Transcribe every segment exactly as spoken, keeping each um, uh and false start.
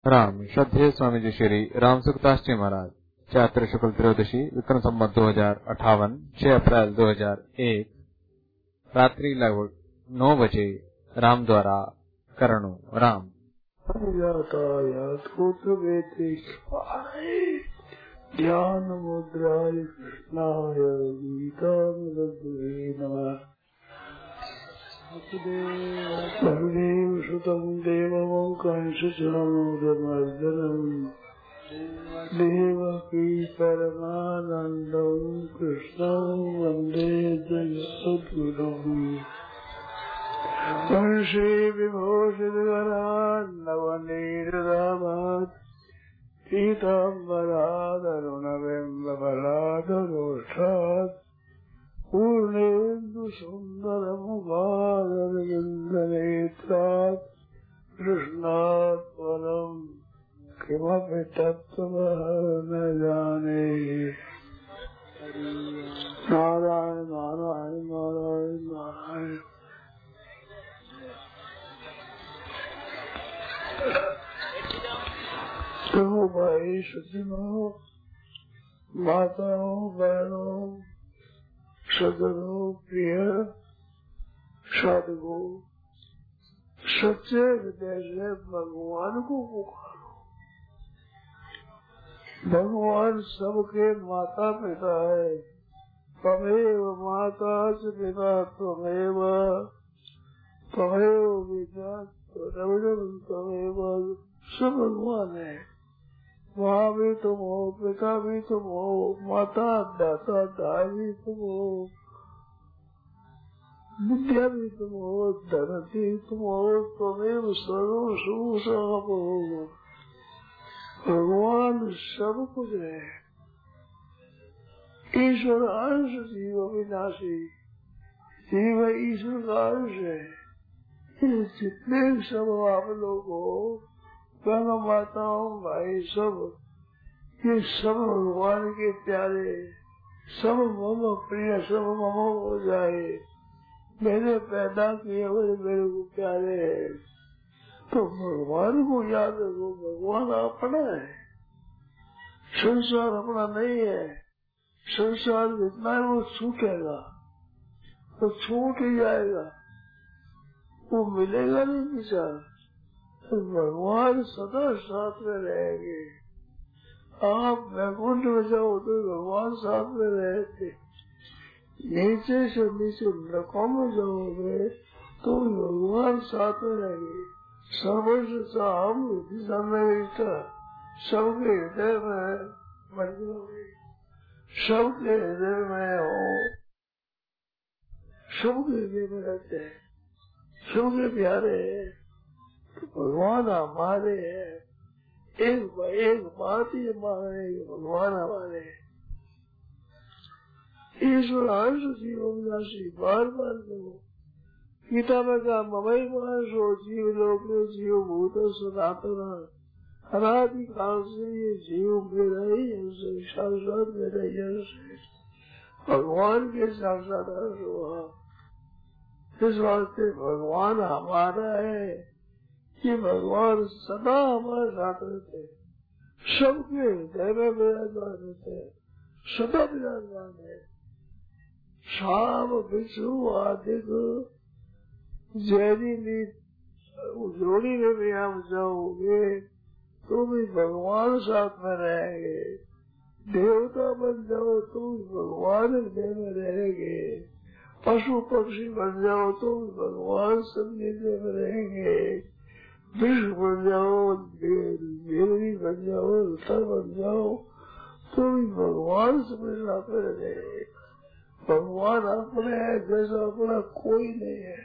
राम श्रद्धेय स्वामी जी श्री राम सुखदास जी महाराज चैत्र शुक्ल त्रयोदशी विक्रम संवत दो हजार अठावन छह अप्रैल दो हजार एक रात्रि लगभग नौ बजे राम द्वारा करणो राम ज्ञान मुद्राय कृष्णाय गीतामृतये नमः। वसुदेव सुतं देवं कंसचाणूरमर्दनम् देवकी परमानन्दं कृष्णं वन्दे जगद्गुरुम्। वंशे विभूषितकरान् नवनीतरामात् पीताम्बरादरुणबिम्बफलादरोष्ठात् पूर्णेन्दुसुन्दरमुखादरविन्दनेत्रात् कृष्णात् परम् किमपि तत्त्वमहं न जाने। नारायण नारायण नारायण नारायण। तो भाई सज्जनों, माताओं, बहनों, सज्जनों, प्रिय साधकों, सच्चे हृदय से भगवान को पुकारो। भगवान सबके माता पिता है। त्वमेव माता च पिता त्वमेव त्वमेव पिता त्वमेव। सब भगवान है। माँ भी तुम हो, पिता भी तुम हो, माता दाता दाई भी तुम हो, विद्या भी तुम हो, धनती भी तुम हो, तुम्हें सर्व सुख हो। भगवान सब कुछ है। ईश्वर अंश जीव विनाशी, जीव ईश्वर का अंश है। ये जितने सब आप लोग हो, बहनों, माताओं, भाई, सब ये सब भगवान के प्यारे, सब मम प्रिय, सब मम हो जाए। मेरे पैदा किए हुए मेरे को प्यारे है। तो भगवान को याद रखो। भगवान अपना है, संसार अपना नहीं है। संसार जितना है वो छूटेगा, तो छूट ही जाएगा, वो मिलेगा नहीं किसा। तो भगवान सदा साथ में रहेंगे। आप वैकुंठ में जाओ तो भगवान साथ में रहते, नीचे से नीचे नरकों में जाओगे तो भगवान साथ में रहेंगे। सर्वस्व हम दिशा में सबके हृदय में बन जाओगे, सबके हृदय में हो, सबके हृदय में रहते हैं, सबके प्यारे हैं। तो भगवान हमारे हैं। एक एक बात ही माने, भगवान हमारे हैं। ईश्वर अंश जीव विनाशी, बार बार कहो। गीता में कहा ममई मानसो जीव लोक जीव भूत सनातन, अनादि काल से ये जीव मेरा ही अंश है, साक्षात मेरा ही अंश है। भगवान के साक्षात अंश हुआ। इस वास्ते भगवान हमारा है। ये भगवान सदा हमारे साथ रहते हैं, सबके हृदय में विराजमान रहते हैं, सदा विराजमान है। शाम विष्णु आदिक जहरीली जोड़ी में भी हम जाओगे तो भी भगवान साथ में रहेंगे। देवता बन जाओ तो भी भगवान हृदय में रहेंगे। पशु पक्षी बन जाओ तो भी भगवान सब हृदय में रहेंगे। विष बन जाओ, बेलवी बन जाओ, लता बन जाओ तो भी भगवान सबके साथ में रहेंगे। भगवान अपने है जैसा अपना कोई नहीं है।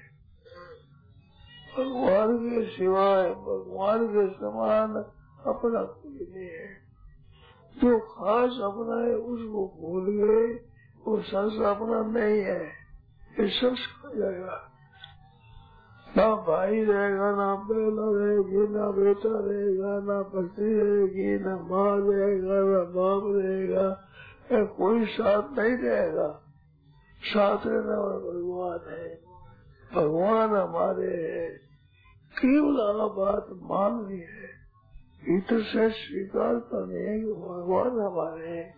भगवान के सिवाय, भगवान के समान अपना कोई नहीं है। जो खास अपना है उसको भूल गए, वो संस अपना नहीं है। ये सब हो जाएगा। ना भाई रहेगा, ना बहना रहेगी, ना बेटा रहेगा, ना पत्नी रहेगी, ना माँ रहेगा, ना बाप रहेगा, कोई साथ नहीं रहेगा। साथ रहने वाला भगवान है। भगवान हमारे है। केवल बात माननी है, भीतर से स्वीकार करने हैं कि भगवान हमारे हैं।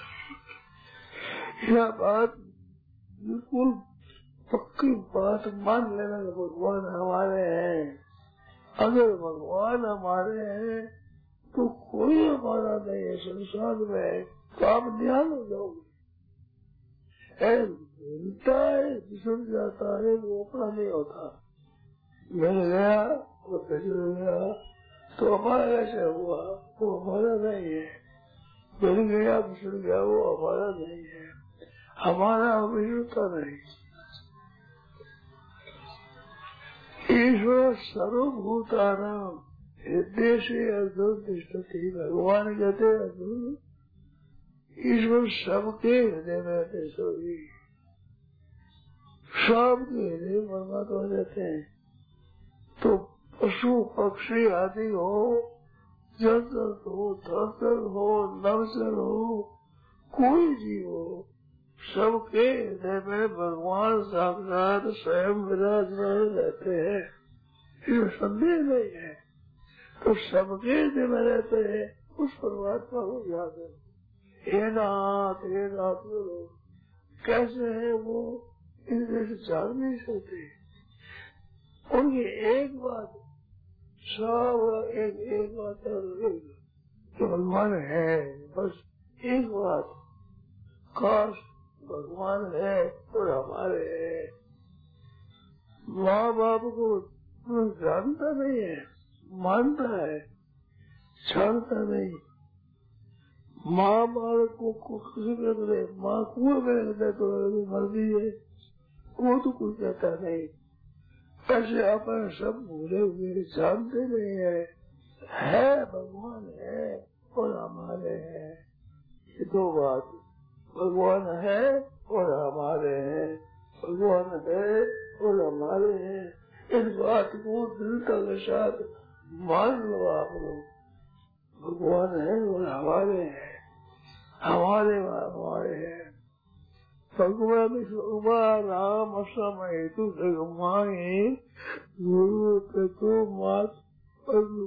यह बात बिल्कुल पक्की बात मान लेना कि भगवान हमारे हैं। अगर भगवान हमारे हैं तो कोई हमारा नहीं है संसार में, तो आप ध्यान हो जाओगे। मिलता है बिछड़ जाता है, वो अपना नहीं होता। मिल गया और बिछड़ गया तो हमारा ऐसे हुआ, वो हमारा नहीं है। मिल गया बिछड़ गया वो हमारा नहीं है, हमारा अभियुक्ता नहीं। ईश्वर सर्वभूतानां हृदय से अर्जुन तिष्ठति। भगवान कहते हैं अर्जुन ईश्वर सबके हृदय में रहते, सभी सबके हृदय में परमात्मा रहते हैं। तो पशु पक्षी आदि हो, जंतु हो, थर हो, नवचर हो, कोई जीव हो, सबके हृदय में भगवान साक्षात स्वयं विराजमान रहते हैं, इसमें संदेह नहीं है। तो सबके हृदय में रहते हैं, उस परमात्मा को याद है। हे नाथ हे नाथ बोलो, कैसे है वो इनसे से जान नहीं सकते। उनकी एक बात सब एक एक बात तो भगवान है, बस एक बात, काश भगवान है और हमारे है। माँ बाप को जानता नहीं है, मानता है, जानता नहीं। माँ बालक को खुशी कर दे, माँ कुएं में दे तो मर्जी है, वो तो कुछ कहता नहीं। ऐसे अपन सब भूले हुए जानते नहीं है, है भगवान है और हमारे हैं, ये दो बात। भगवान है और हमारे हैं, भगवान है और हमारे हैं, इस बात को दृढ़ता के साथ मान लो आप लोग। भगवान है और हमारे हैं, हमारे हमारे हैं। भगवान राम समय तु जगमाए गुरु तत्व मात गुरु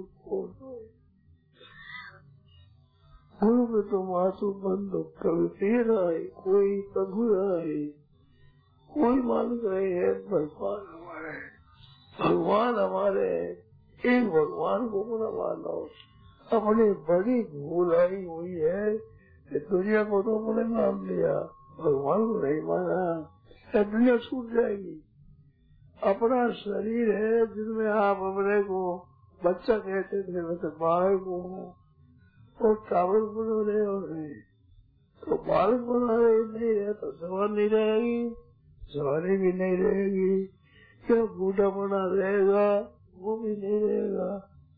में तो मासु बंधु कभी तेरा है, कोई प्रभु है, कोई मान गए है भगवान हमारे, भगवान हमारे। एक भगवान को न मानो, अपनी बड़ी भूल आई हुई है कि दुनिया को तो अपने मान लिया, भगवान को नहीं माना, दुनिया छूट जाएगी। अपना शरीर है जिसमें आप अपने को बच्चा कहते थे, मैं तो बालक हूँ और टावर बना रहे हो रहे, तो बालक बना रहे नहीं रहे तो जवान नहीं रहेगी, जवानी भी नहीं रहेगी, क्या बूढ़ा बना रहेगा वो भी नहीं रहेगा,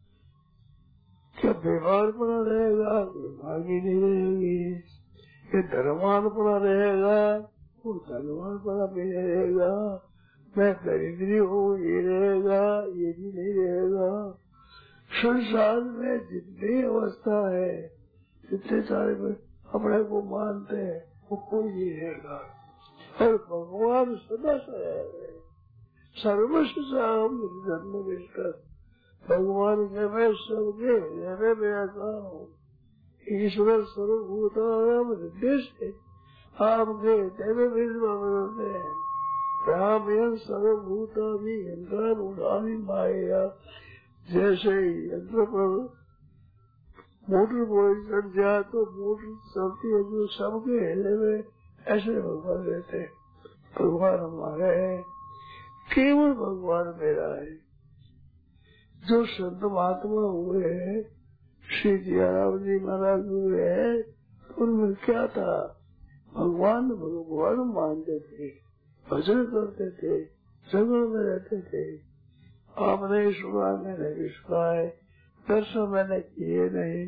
क्या बीमार पड़ा रहेगा बीमार भी नहीं रहेगी, क्या धर्मान पड़ा रहेगा वो धर्मान पड़ा भी नहीं रहेगा, मैं दरिद्री हूँ ये रहेगा ये भी नहीं रहेगा। संसार में जितनी अवस्था है, जितने सारे अपने को मानते हैं वो कोई नहीं रहेगा। और भगवान सदा है, सर्वस्व जन्म विष्कर, भगवान के मैं सबके हृदय में आता हूँ। ईश्वर सर्वभूतानां हृदय से आपके हृदय में विराजमान है। राम सर्वभूतानि यंत्रारूढ़ानि माया, जैसे यंत्र पर मोटर बोल चढ़ जाए तो मोटर चलती है, जो सबके हृदय में ऐसे भगवान रहते हैं। भगवान हमारे हैं, केवल भगवान मेरा है। जो संत महात्मा हुए हैं, श्री जयराम जी महाराज हुए हैं, उनमें क्या था, भगवान भगवान मानते थे, भजन करते थे, जंगल में रहते थे। आपने सुना मैंने भी सुना है, दर्शन मैंने किए नहीं,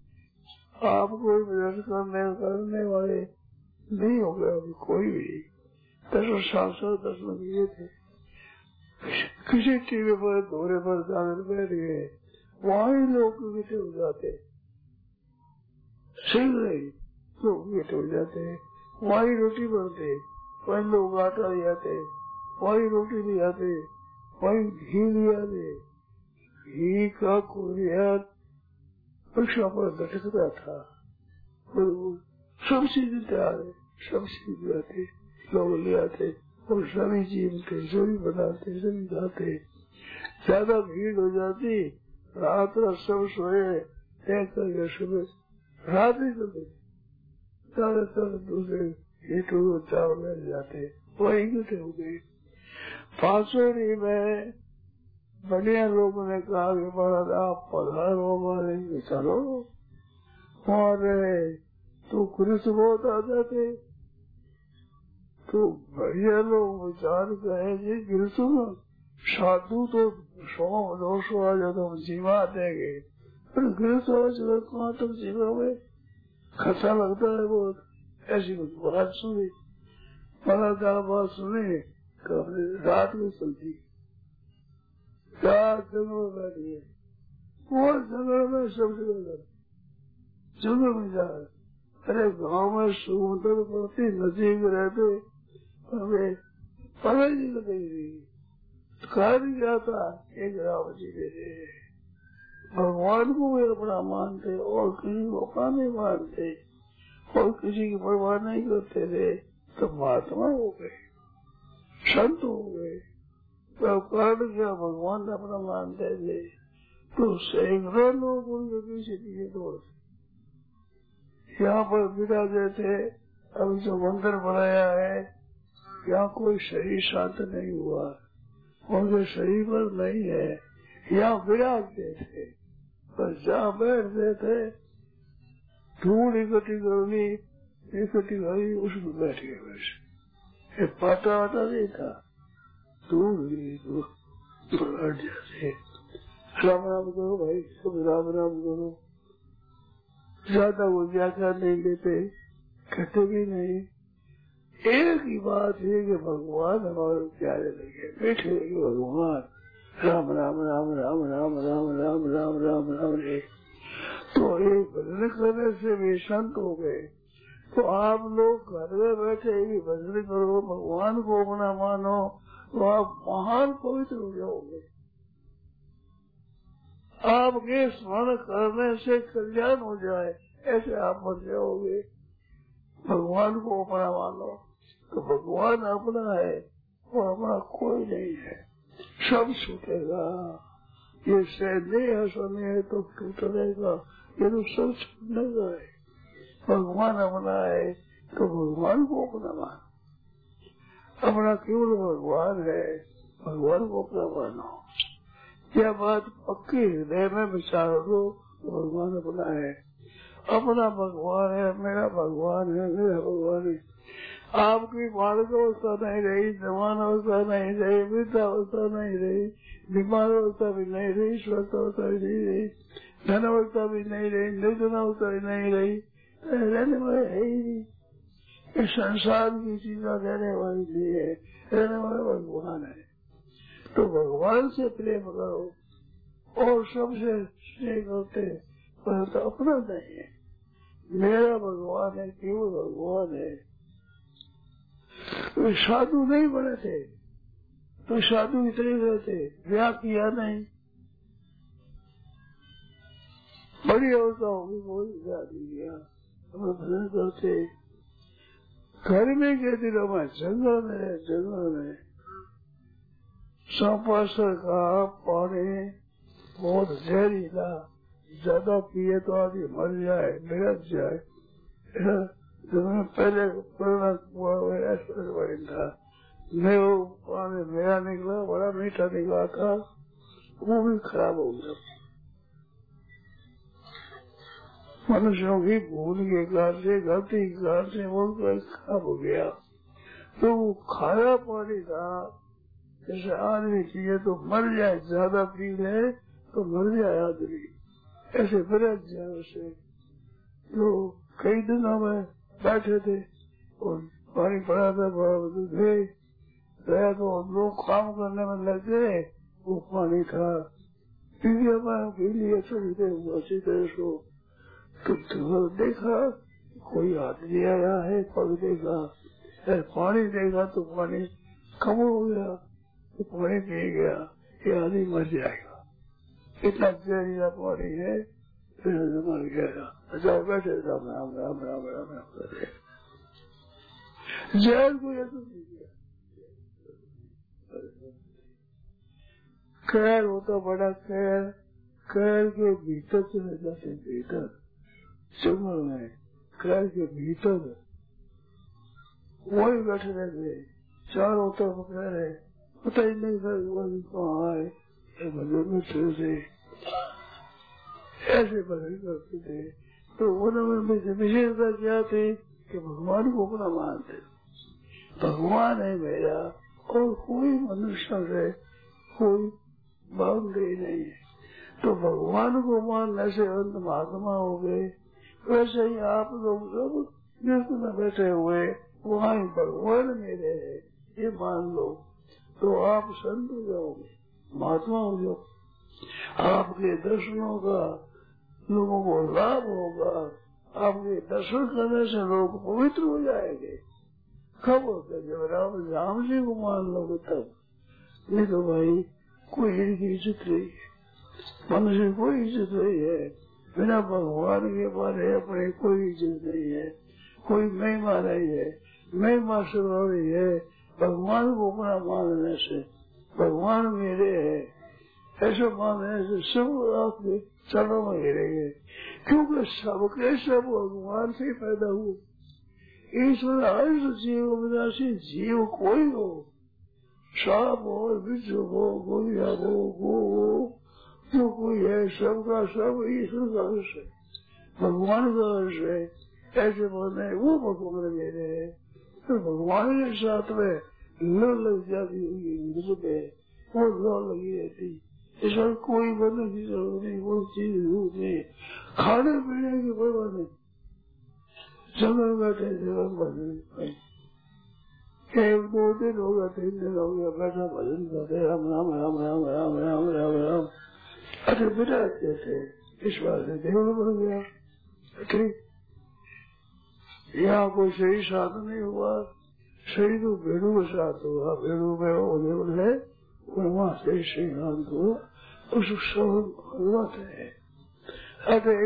आपको दर्शन करने करने वाले नहीं हो गए अभी कोई भी। दर्शन साक्षात दर्शन किए थे, किसी टीवी पर दौरे पर जाकर बैठ गए, वहाँ ही लोग मीठे हो जाते, शीघ्र ही लोग मीठे हो जाते, वहाँ ही रोटी बनते, वही लोग आटा ले आते, वही रोटी ले आते, वही घी ले आते, घी का कुरिया परीक्षा पर भटकता था, सब चीज तैयार है, सब चीज आते लोग ले आते और सभी जीवते, सभी बनाते, सभी खाते। ज्यादा भीड़ हो जाती, रात रात सब सोए, एक करके सुबह रात ही चलते सारे सारे दूसरे हीटू चावल ले जाते, वही इकट्ठे हो गए। पांचवें में बढ़िया लोगों ने कहा कि महाराज आप पधारो हमारे, चलो और तो कृष्ण बहुत आ जाते, तो बढ़िया लोग विचार कहे जी कृष्ण साधु तो सौ दो सौ आ जाता हम जीवा देंगे, पर कृष्ण कहाँ तक जीवा में खर्चा लगता है बहुत। ऐसी कुछ बात सुनी, महाराज बात सुनी, रात में चलती, रात जंगल में बैठी है, वो जंगल में सब जगह जंगल में जा रहे। अरे गांव में समुद्र पड़ती नजीक रहते, हमें पता ही नहीं गई, कहा नहीं जाता एक राम जी मेरे भगवान को वे अपना मानते और किसी को अपना नहीं मानते और किसी की परवाह नहीं करते थे, तो महात्मा हो गए, संत हो गए। तो कारण क्या भगवान अपना मानते थे, तो सैकड़ों लोग उनके पीछे पीछे दौड़ते। यहाँ पर विराजे थे, अभी जो मंदिर बनाया है यहाँ कोई शरीर शांत नहीं हुआ, उनके शरीर पर नहीं है, यहाँ विराजते थे, पर जहाँ बैठते थे धूल इकट्ठी करनी इकट्ठी करी उसमें बैठ गए, वैसे पाटा वाटा नहीं था, धूल हट जाते। राम राम करो भाई, सब राम राम करो, ज्यादा वो व्याख्या नहीं लेते, कहते भी नहीं। एक ही बात है कि भगवान हमारे प्यारे लगे, बैठे लगे भगवान राम राम राम राम राम राम राम राम राम राम रे। तो एक भजन करने से भी संत हो गए। तो आप लोग घर में बैठे भी भजन करो, भगवान को अपना मानो, तो आप महान पवित्र हो जाओगे। आपके स्मरण करने से कल्याण हो जाए ऐसे आप बन जाओगे। भगवान को अपना मानो, तो भगवान अपना है और अपना कोई नहीं है, सब छूटेगा। ये स्नेह स्नेह तो टूट रहेगा, ये तो सब छूटने का है। भगवान अपना है तो भगवान को अपना मानो, अपना केवल भगवान है, भगवान को अपना मानो। यह बात पक्की हृदय में विचार दो, भगवान अपना है, अपना भगवान है, मेरा भगवान है, मेरा भगवान है। आपकी बालक अवस्था नहीं रही, जवान अवस्था नहीं रही, वृद्ध अवस्था नहीं रही, बीमार अवस्था भी नहीं रही, स्वस्थ अवस्था भी नहीं रही, धन अवस्था भी नहीं रही, निर्धन अवस्था भी नहीं रही, रहने वाले है ही नहीं। इस संसार की चीजें रहने वाली नहीं है, रहने वाला भगवान है। तो भगवान से प्रेम करो और सबसे स्नेह करते, परंतु अपना नहीं है, मेरा भगवान है, केवल भगवान है। तो साधु नहीं बने थे, तो साधु इतने रहते, ब्याह किया नहीं, बड़ी अवस्था होगी कोई ब्याह नहीं किया, हम भजन करते। गर्मी के दिनों में जंगल में जंगल में सांपासर का पानी बहुत जहरीला, ज्यादा पिए तो आदमी मर जाए, मिरज जाए। पहले पुराना कुआ ऐसा था, नहीं वो पानी मेरा निकला, बड़ा मीठा निकला था, वो भी खराब हो गया। मनुष्यों की भूल के कारण से, गलती के कारण से वो खराब हो गया। तो वो खारा पानी था, जैसे आदमी पिए तो मर जाए, ज्यादा पी ले तो मर जाए आदमी, ऐसे बरस जाए उसे। तो कई दिनों में बैठे थे और पानी पड़ा था, गए गया तो लोग काम करने में लग गए, वो पानी था, पी लिया पी लिया थोड़ी देर अच्छी तरह से। तो देखा कोई आदमी आया है, पग देखा, पानी देखा तो पानी कम हो गया, तो पानी पी गया, ये आदमी मर जाएगा, इतना जहरीला पानी है, फिर मर गया। अच्छा बैठे राम राम राम राम राम राम करे। जैन को ये तो नहीं किया। खैर होता बड़ा खैर, खैर के भीतर चले जाते, भीतर जंगल में खैर के भीतर वही बैठे रहते, चारों तरफ कह रहे, पता ही नहीं था वही कहाँ आए, भजन में थे, ऐसे भजन करते थे। तो उन्होंने विशेषता क्या थी कि भगवान को अपना मानते, भगवान है मेरा और कोई मनुष्य से कोई बाउंड ही नहीं है। तो भगवान को मानने से अंत महात्मा हो गए। वैसे ही आप लोग सब जिसमें बैठे हुए वहाँ ही भगवान मेरे है ये मान लो, तो आप संत हो जाओगे, महात्मा हो जाओ। आपके दर्शनों का लोगों को लाभ होगा, आपके दर्शन करने से लोग पवित्र हो जाएंगे। कब होता जब राम राम जी को मान लोगे तब, नहीं तो भाई कोई इनकी इज्जत नहीं है, मनुष्य कोई इज्जत नहीं है। बिना भगवान के बारे अपने कोई इज्जत नहीं है, कोई महिमा नहीं है। महिमा शुरू रही है भगवान को अपना मानने से, भगवान मेरे है ऐसा मानने से सब आपके चरणों में गिरेंगे, क्योंकि सबके सब भगवान से पैदा हुए। ईश्वर हर जीव विनाशी जीव कोई हो, सांप हो, बिच्छू हो, गोलिया हो, गो हो, जो कोई है सबका सब ईश्वर का अंश है, भगवान का अंश है। ऐसे बोलने वो भगवान मेरे है, तो भगवान के साथ में लो लग जाती होगी, वो लो लगी रहती। इसमें कोई बनने की जरूरत नहीं, कोई चीज नहीं, खाने पीने की कोई बात नहीं। जंगल बैठे जगह भजन, एक दो दिन हो गया, तीन दिन हो गया, बैठा भजन करते राम राम राम राम राम राम राम राम। अरे बेटा जैसे इस बार से देवल बन गया। ठीक, यहाँ कोई सही साथ नहीं हुआ, सही तो भेड़ू के साथ हुआ, भेड़ू में वो देवल है और वहाँ से श्री राम को उस सब है। अरे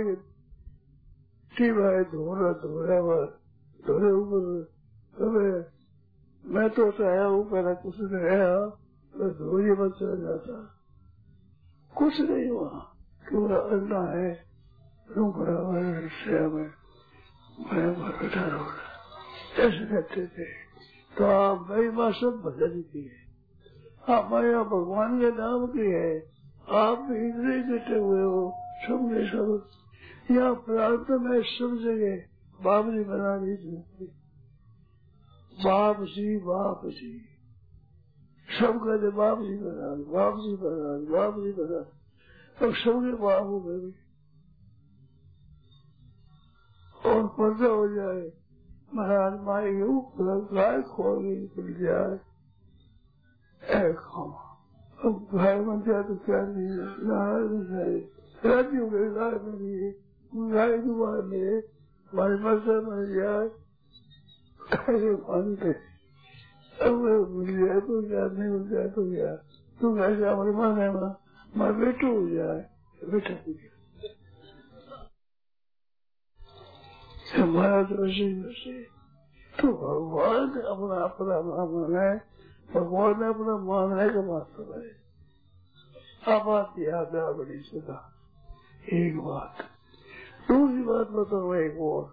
भाई धोरा धोरा धोरे ऊपर मैं तो चाहे ऊपर कुछ नहीं गया, तो धोरी पर चल जाता, कुछ नहीं हुआ, क्यों अंधा है रूम से में मैं बैठा रहा ऐसे कहते थे। तो आप महिमा सब भजन की है, आप महिमा भगवान के नाम की है, आप इंद्रिय बैठे हुए हो समझे सब। यहाँ प्रांत में सब जगह बाप जी बना दीजिए, बाप जी बाप जी सब कहते बाप जी बना बाप जी बना बाप जी बना, तो सबके बाप हो गए और पर्दा हो जाए महाराज माई के ऊपर गाय खोल गई खुल जाए अब गाय बन जाए तो क्या नहीं है, राज्य हो गए गाय बनी, गाय की बात में हमारे पर्दा बन जाए कैसे मानते, अब मिल जाए तो क्या, नहीं मिल जाए तो क्या, तुम ऐसे हमारे मन है मैं बेटो हो जाए, बेटा हो गया हमारा तो ऐसे वैसे। तो भगवान अपना अपना मानना है, भगवान अपना मानने का मतलब है। अब बात याद आ बड़ी सदा एक बात, दूसरी बात बताओ एक और,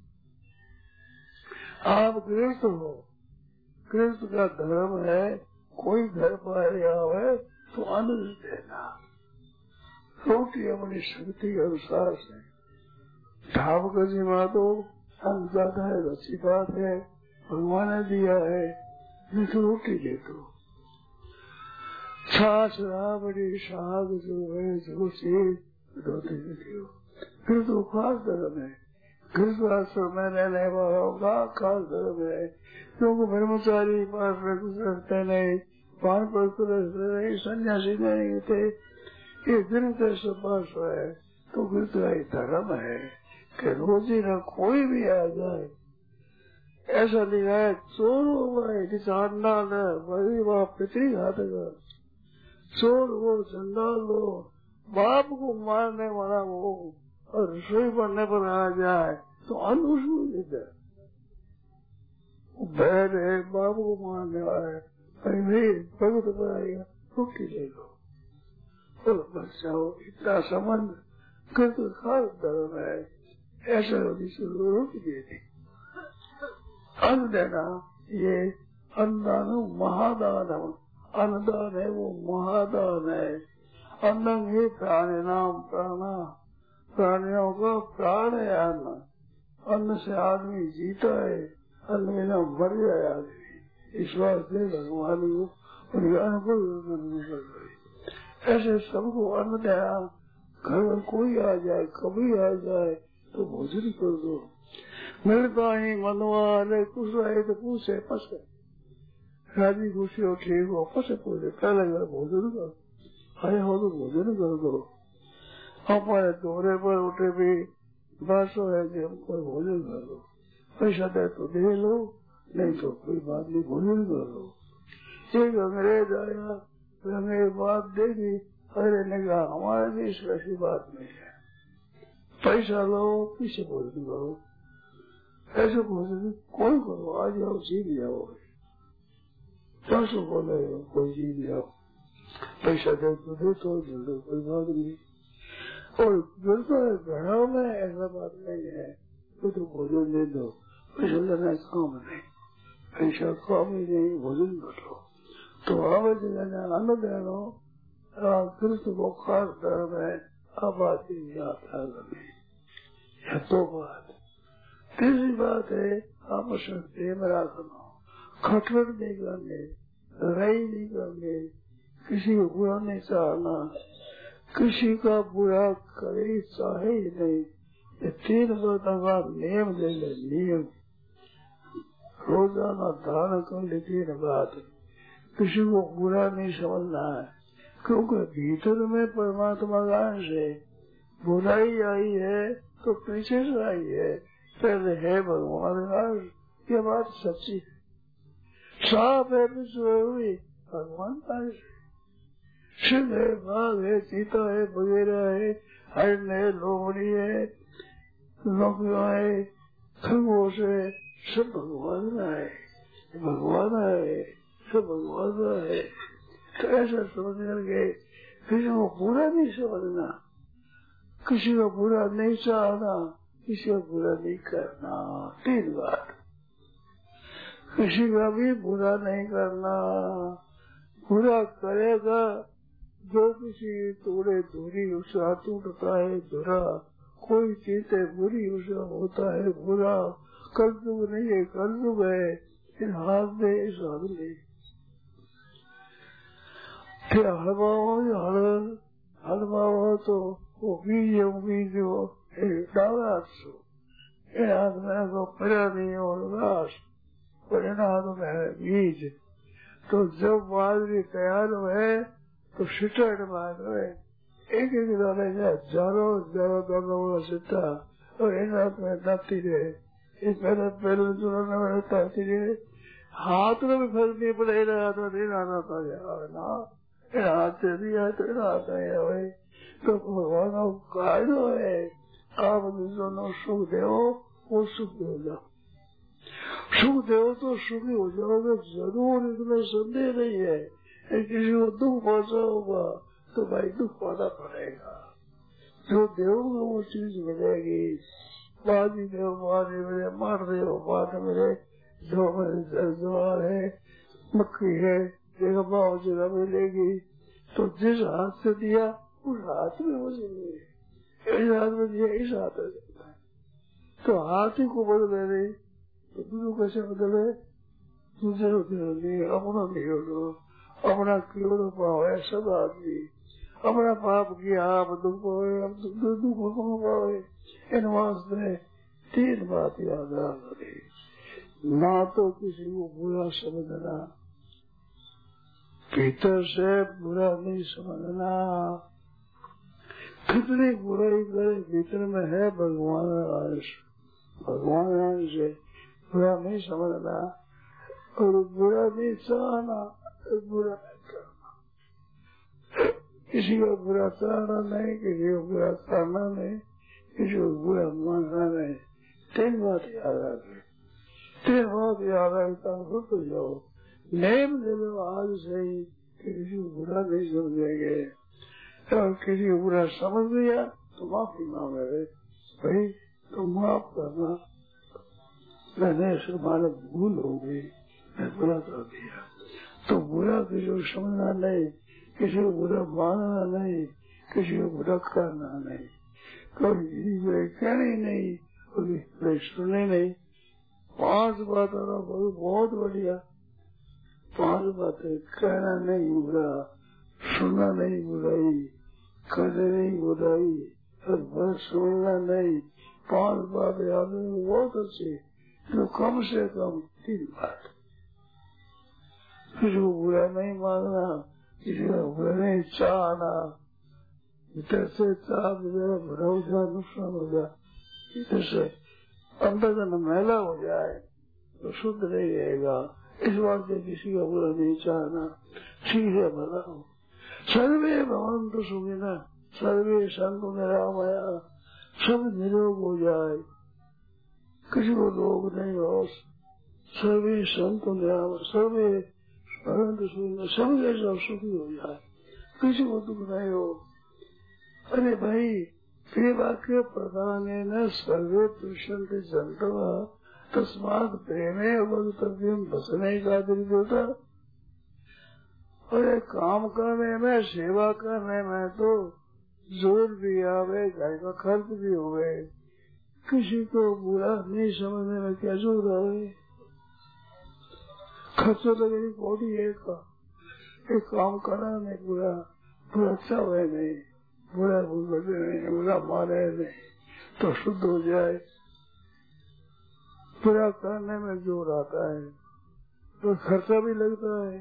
आप गृहस्थ हो, गृहस्थ का धर्म है कोई घर पर आवे तो आनंद देना, रोटी अपनी शक्ति के अनुसार से ढाब का जिमा दो, हम ज्यादा है अच्छी बात है, भगवान ने दिया है, नहीं तो रोटी दे दो, छाछ राबड़ी साग जो है जो चीज रोटी दो। फिर तो खास धर्म है, गृहस्थ में रहने वालों का खास धर्म है, क्योंकि ब्रह्मचारी पास में कुछ रखते नहीं, पान पर कुछ रखते नहीं, सन्यासी नहीं थे, ये गृहस्थ पास है, तो गृहस्थ का धर्म है कि रोजी न कोई भी आ जाए। ऐसा लिखा है चोर हो चांडाल है वही बाप पितरी घातक, चोर हो चंडाल हो, बाप को मारने वाला वो और रसोई बनने पर आ जाए तो अन्न उसमें देता है। बहन है बाबू को मारने वाला है, भगत पर आएगा रोटी ले लो और बच्चा हो इतना संबंध कर तो खाल धर्म है, ऐसा रोटी देती। अन्न देना ये अन्नदान महादान, अन्नदान है वो महादान है। अन्न ही प्राणी नाम प्राणा, प्राणियों का प्राण है अन्न। अन्न से आदमी जीता है, अन्न बिना मर जाए आदमी। इस वास्ते भगवान को उनके अनुभव ऐसे सबको अन्न देना। घर में कोई आ जाए कभी आ जाए तो भोजन कर दो। मिलता ही मनवाले कुछ रहे तो पूछे पसे राजी खुशी हो ठीक हो पसे पूछे पहले घर भोजन करो, आए हो तो भोजन कर दो। हमारे दौरे पर उठे भी बासो है कि हमको भोजन कर दो, पैसा दे तो दे लो, नहीं तो कोई बात नहीं भोजन कर लो। एक अंग्रेज आया, अंग्रेज बात देगी, अरे ने कहा हमारे देश में ऐसी बात नहीं है, पैसा लो पीछे भोजन करो, ऐसे भोजन कोई करो, आज जाओ जीत जाओ, चार बोले कोई जीत जाओ, पैसा दे तो दे तो दे कोई बात नहीं। और बिल्कुल घरों में ऐसा बात नहीं है, तो, तो भोजन दे दो, पैसा लेना काम नहीं, पैसा काम ही नहीं, भोजन कर लो। तो आवाज लेना अन्न दे लो, कृष्ण को खास धर्म है, आबादी यात्रा करनी। यह तो बात। तीसरी बात है आपस में प्रेम रखना, खटपट नहीं करने, लड़ाई नहीं करने, किसी को बुरा नहीं चाहना, किसी का बुरा करे चाहे ही नहीं। ये तीन बातों का नियम ले ले, नियम रोजाना धारण कर ले। तीन बात किसी को बुरा नहीं समझना है, क्योंकि भीतर में परमात्मा का अंश है। बुराई आई है तो पीछे से आई है, पहले है भगवान का अंश। ये बात सच्ची है, साफ है, हुई भगवान का अंश। सिंह है, बाघ है, चीता है, वगैरह है, हरण है, लोमड़ी है, लौकिया है, खरगोश है, सब भगवान का है, भगवान है, सब भगवान का है। तो ऐसा समझ करके किसी को बुरा नहीं समझना, किसी को बुरा नहीं चाहना, किसी को बुरा नहीं करना। तीन बात, किसी का भी बुरा नहीं करना। बुरा करेगा जो किसी तोड़े दूरी उसका टूटता है बुरा, कोई चीते बुरी उसका होता है बुरा। कलयुग नहीं है, कलयुग है, इन हाथ में इस हाथ में हलवाओ हल हलवाओ तो वो बीज है, बीज हो डाला इन हाथ में तो पड़ा नहीं और घास, और इन हाथों में है बीज। तो जब बाजरी तैयार हुए तो सिटा मार रहे, एक एक दाने हजारों हजारों दानों वाला सिटा, और इन हाथ में दाती रहे। इस पहले पहले जुड़ने में दाती रहे, हाथ में भी फर्क नहीं पड़े, हाथ में नहीं आना था ना, इन हाथ से दिया तो इन हाथ में भाई। तो भगवान कायदो है, आप दोनों सुख दो वो सुख हो जाओ, सुख दो तो सुखी हो जाओगे जरूर, इसमें संदेह नहीं है। किसी को दुख पहुंचाओगा तो भाई दुख पाना पड़ेगा, जो देवोगे वो चीज मिलेगी। बाजी देव बाजी मिले, मार देव मार मिले, जो मेरे जवार है मक्खी है देखा भाव जगह मिलेगी। तो जिस हाथ से दिया उस हाथ में वो मिलेगी, इस हाथ में दिया इस हाथ में देता है। तो हाथ ही को बदले नहीं तो दूसरों कैसे बदले, दूसरे नहीं अपना नहीं हो, अपना क्यों पाओ है सब आदमी, अपना पाप किया आप दुख पाओ, अब दुख पाओ। इन वास्ते तीन बात याद रखनी, ना तो किसी को बुरा समझना, भीतर से बुरा नहीं समझना। कितनी बुराई करे भीतर में है भगवान अंश, भगवान अंश है, बुरा नहीं समझना और बुरा नहीं चाहना, बुरा नहीं करना। किसी को बुरा चाहना नहीं, किसी को बुरा करना नहीं, किसी को बुरा मानना नहीं। तीन बात याद रखे, तीन बात याद रखता खुद तो जाओ, नेम ले लो आज से ही किसी को बुरा नहीं समझेंगे। और किसी को बुरा समझ लिया तो माफी मांग रहे, भाई तो माफ करना, मैंने से मारे भूल हो गई, मैं बुरा कर दिया। तो बुरा किसी को समझना नहीं, किसी को बुरा मानना नहीं, किसी को बुरा करना नहीं, कभी कहनी नहीं, कभी सुने नहीं। पांच बातों का बहुत बढ़िया, पांच बातें कहना नहीं बुरा, सुनना नहीं बुराई, करने नहीं बुराई, और सुनना नहीं। पांच बात याद है बहुत अच्छी, जो कम से कम तीन बात। किसी को बुरा नहीं मानना, किसी को बुरा नहीं चाहना, इधर से चाह मेरा बुरा हो जाए, नुकसान हो जाए, इधर से अंदर का मैला हो जाए तो शुद्ध नहीं रहेगा। इस बात से किसी का बुरा नहीं चाहना, सीधे भला हो। सर्वे भवन्तु सुखिनः, सर्वे सन्तु निरामया, सब निरोग हो जाए, किसी को रोग नहीं हो। सर्वे सन्तु निरामया, सर्वे भवन्तु सुखिनः, सब के सब सुखी हो जाए, किसी को दुख नहीं हो। अरे भाई प्रिय वाक्य प्रधान न सर्वे तुष्यन्ति जन्तवः तस्मात् प्रेमे वक्तव्यं बसने का होता। अरे काम करने में, सेवा करने में तो जोर भी आवे, घर का खर्च भी होवे, किसी को बुरा नहीं समझने में क्या जोर आवे। खर्च लगेगी कोटी एक का, एक काम करना नहीं, बुरा बुरा अच्छा हुए नहीं, बुरा बुरे नहीं, बुरा मारे नहीं तो शुद्ध हो जाए। बुरा करने में जोर आता है तो खर्चा भी लगता है।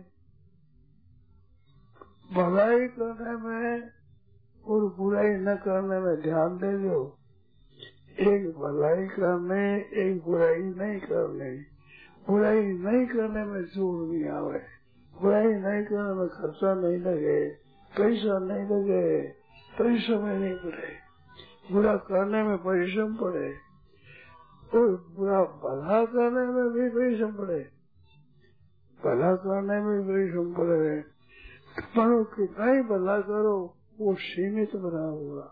भलाई करने में और बुराई न करने में ध्यान दे दो। एक भलाई करने, एक बुराई नहीं करने। बुराई नहीं करने में जोर नहीं आवे, बुराई नहीं करने में खर्चा नहीं लगे, पैसा नहीं लगे, परिश्रम नहीं पड़े। बुरा करने में परिश्रम पड़े और बुरा भला करने में भी परिश्रम पड़े, भला करने में भी परिश्रम पड़े। पर कितना ही भला करो वो सीमित बना हुआ।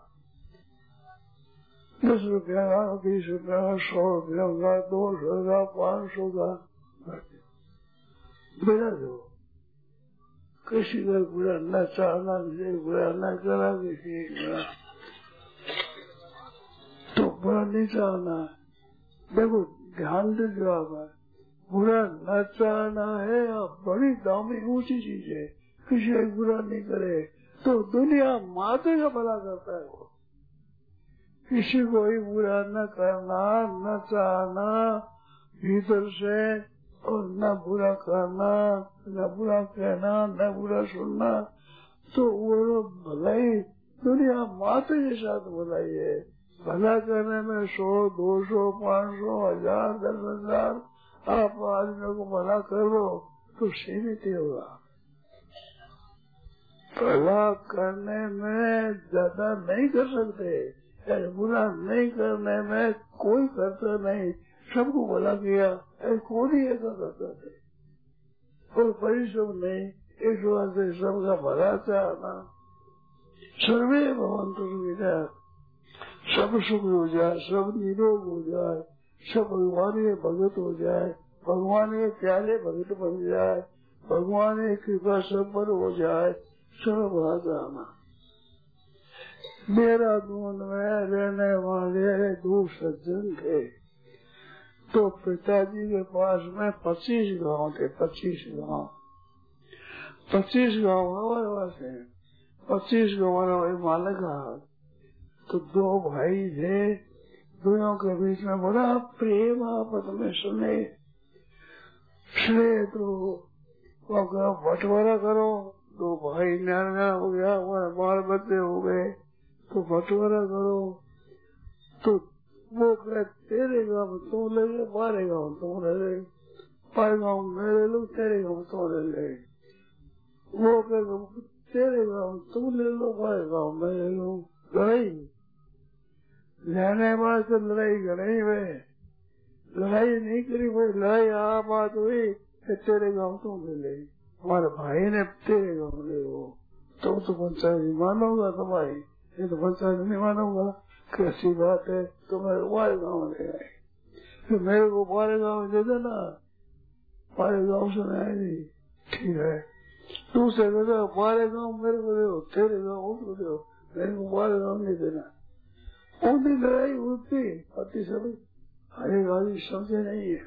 दस रुपया का, बीस रुपया का, सौ रुपया का, दो सौ का, पाँच सौ का, बेरा दो। किसी का बुरा न चाहना, किसी बुरा न करा, किसी बुरा तो बुरा नहीं चाहना। देखो ध्यान दे जो आप बुरा न चाहना है, बड़ी दामी ऊंची चीज है। किसी का बुरा नहीं करे तो दुनिया माते का भला करता है वो। किसी को ही बुरा न करना, न चाहना भीतर से, और न बुरा करना, न बुरा कहना, न बुरा सुनना, तो वो भलाई दुनिया माते के साथ भलाई है। भला करने में सौ, दो सौ, पाँच सौ, हजार, दस हजार आप आदमियों को भला कर लो तो सीमित ही होगा। भला करने में ज्यादा नहीं कर सकते, बुरा नहीं करने में कोई करता नहीं, सबको भला किया कौन ही ऐसा करता थे। और परिश्रम नहीं, इस वास्ते सबका भला चाहना। सर्वे भवन्तु सुखिनः, सब सुख हो जाए, सब निरोग हो जाए, सब भगवान के भगत हो जाए, भगवान के प्यारे भगत बन जाए, भगवान की कृपा सब पर हो जाए, सब भला चाहना। देहरादून में रहने वाले दो सज्जन थे, तो पिताजी के पास में पच्चीस गांव थे, पच्चीस गांव, पच्चीस गांव हमारे पास है, पच्चीस गांव हमारे मालिक। तो दो भाई थे, दोनों के बीच में बड़ा प्रेम आपस में सुने सुने तो बंटवारा करो। दो भाई नाना हो गया, हमारे बाल बच्चे हो गए, तो बंटवारा करो। तो वो कहे तेरे गाँव में तुम ले लो, हमारे गाँव में तुम ले ले, हमारे गाँव में मैं ले लूँ, तेरे गाँव में तुम ले ले। वो कहे तेरे गाँव में तुम ले लो, हमारे गाँव में ले लूँ। लड़ाई रहने बाद से लड़ाई करी वे, लड़ाई नहीं करी भाई, लड़ाई आ बात हुई तेरे गाँव तो मिले, हमारे भाई ने तेरे गाँव ले वो, तो तो पंचायत नहीं मानोगा तुम्हारी, ये तो पंचायत नहीं मानोगा, कैसी बात है, तुम्हारे हमारे गाँव ले आए, फिर मेरे को हमारे गाँव दे देना, हमारे गाँव से आए नहीं, ठीक है, दूसरे कहता हमारे गाँव मेरे को दो, तेरे गाँव उसको दो, मेरे को हमारे गाँव नहीं देना। उनकी लड़ाई होती अति सभी हरे गाली समझे नहीं है,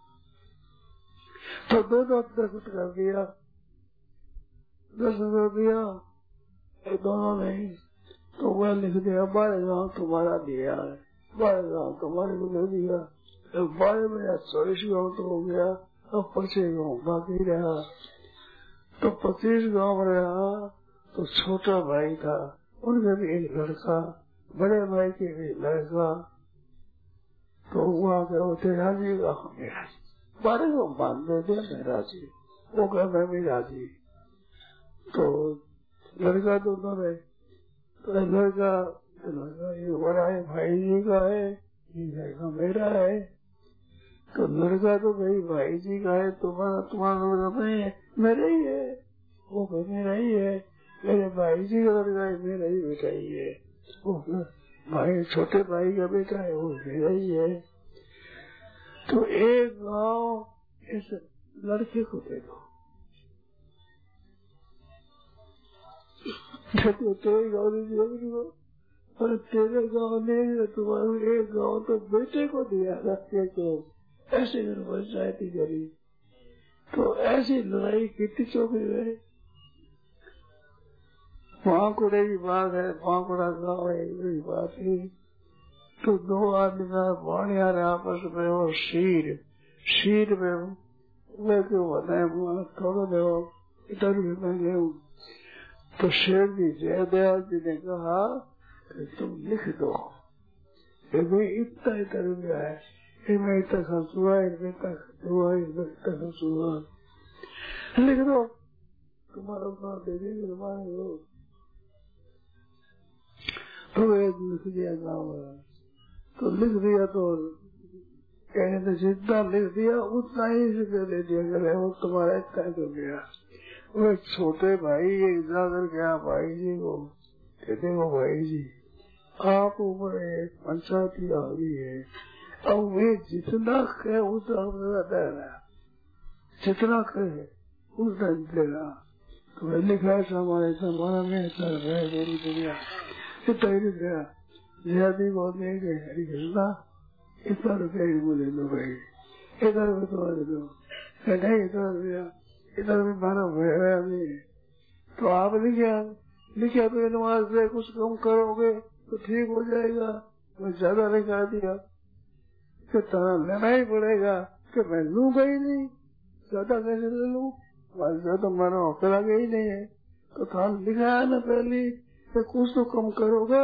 तो दो दो दस कर दिया, दस कर दिया, दोनों नहीं, तो वह लिख दिया हमारे गाँव तुम्हारा दिया है, हमारे गाँव तुम्हारे को दे दिया, बारह में चौबीस गाँव तो हो गया, अब पच्चीस गाँव बाकी रहा, तो पच्चीस गाँव रहा, तो छोटा भाई था, उनका भी एक लड़का, बड़े भाई के भी लड़का, तो हुआ क्या वो तेरा जी का मेरा जी, बारह को मान देते मेरा जी, वो कह मैं भी राजी, तो लड़का दोनों में, तो लड़का लड़का ये बड़ा है भाई जी का है, ये लड़का मेरा है, तो लड़का तो भाई भाई जी का है, तुम्हारा तुम्हारा लड़का नहीं है, मेरा ही है, वो मेरा ही है, मेरे भाई जी का लड़का है, मेरा ही बेटा ही है, वो भाई छोटे भाई का बेटा है, वो मेरा ही है, तो एक गाँव इस लड़के को दे दो, तो तेरे गाँव दीजिए, और तेरे गाँव ने तुम्हारे एक गाँव तो बेटे को दिया रखे को, ऐसे पंचायती करी, तो ऐसी लड़ाई कितनी चौकी गई। वाकुड़े की बात है, वाकुड़ा गाँव है, यही बात है, तो दो आदमी का पानी आ रहे आपस में, और शीर शीर में वे क्यों बताए थोड़ा देखो इधर भी मैं गए, तो शेर जी जयदयाल जी ने कहा तुम लिख दो, इतना इतना रुपया है, इनमें इतना खर्च हुआ, इनमें इतना खर्च हुआ, इनमें इतना खर्च हुआ, लिख दो, तुम्हारा गाँव दे देंगे तुम्हारे लोग, तो लिख दिया गाँव, तो लिख दिया, तो कहने तो जितना लिख दिया उतना ही दे दिया, करे वो तुम्हारा इतना हो गया। वो छोटे भाई एक जाकर गया भाई जी को, कहते वो भाई जी आप ऊपर पंचायती आ गई है, अब वे जितना कहे उतना देना, जितना कहे उतना देना, तो लिखा है हमारे हमारा में दुनिया इतना ही गया, ज्यादा बहुत नहीं गए, इतना रुपया बोले लो भाई, इधर भी तो दो, नहीं इतना रुपया, इधर भी मानो भया नहीं, तो आप लिखा लिखा तो नमाज से कुछ कम करोगे तो ठीक हो जाएगा, मैं ज्यादा लिखा दिया कि ताना लेना ही पड़ेगा, कि मैं लूंगा ही नहीं, ज्यादा कैसे ले लूं, ज्यादा मानो अकेला ही नहीं है, तो थान लिखा है ना पहले कि कुछ तो कम करोगा,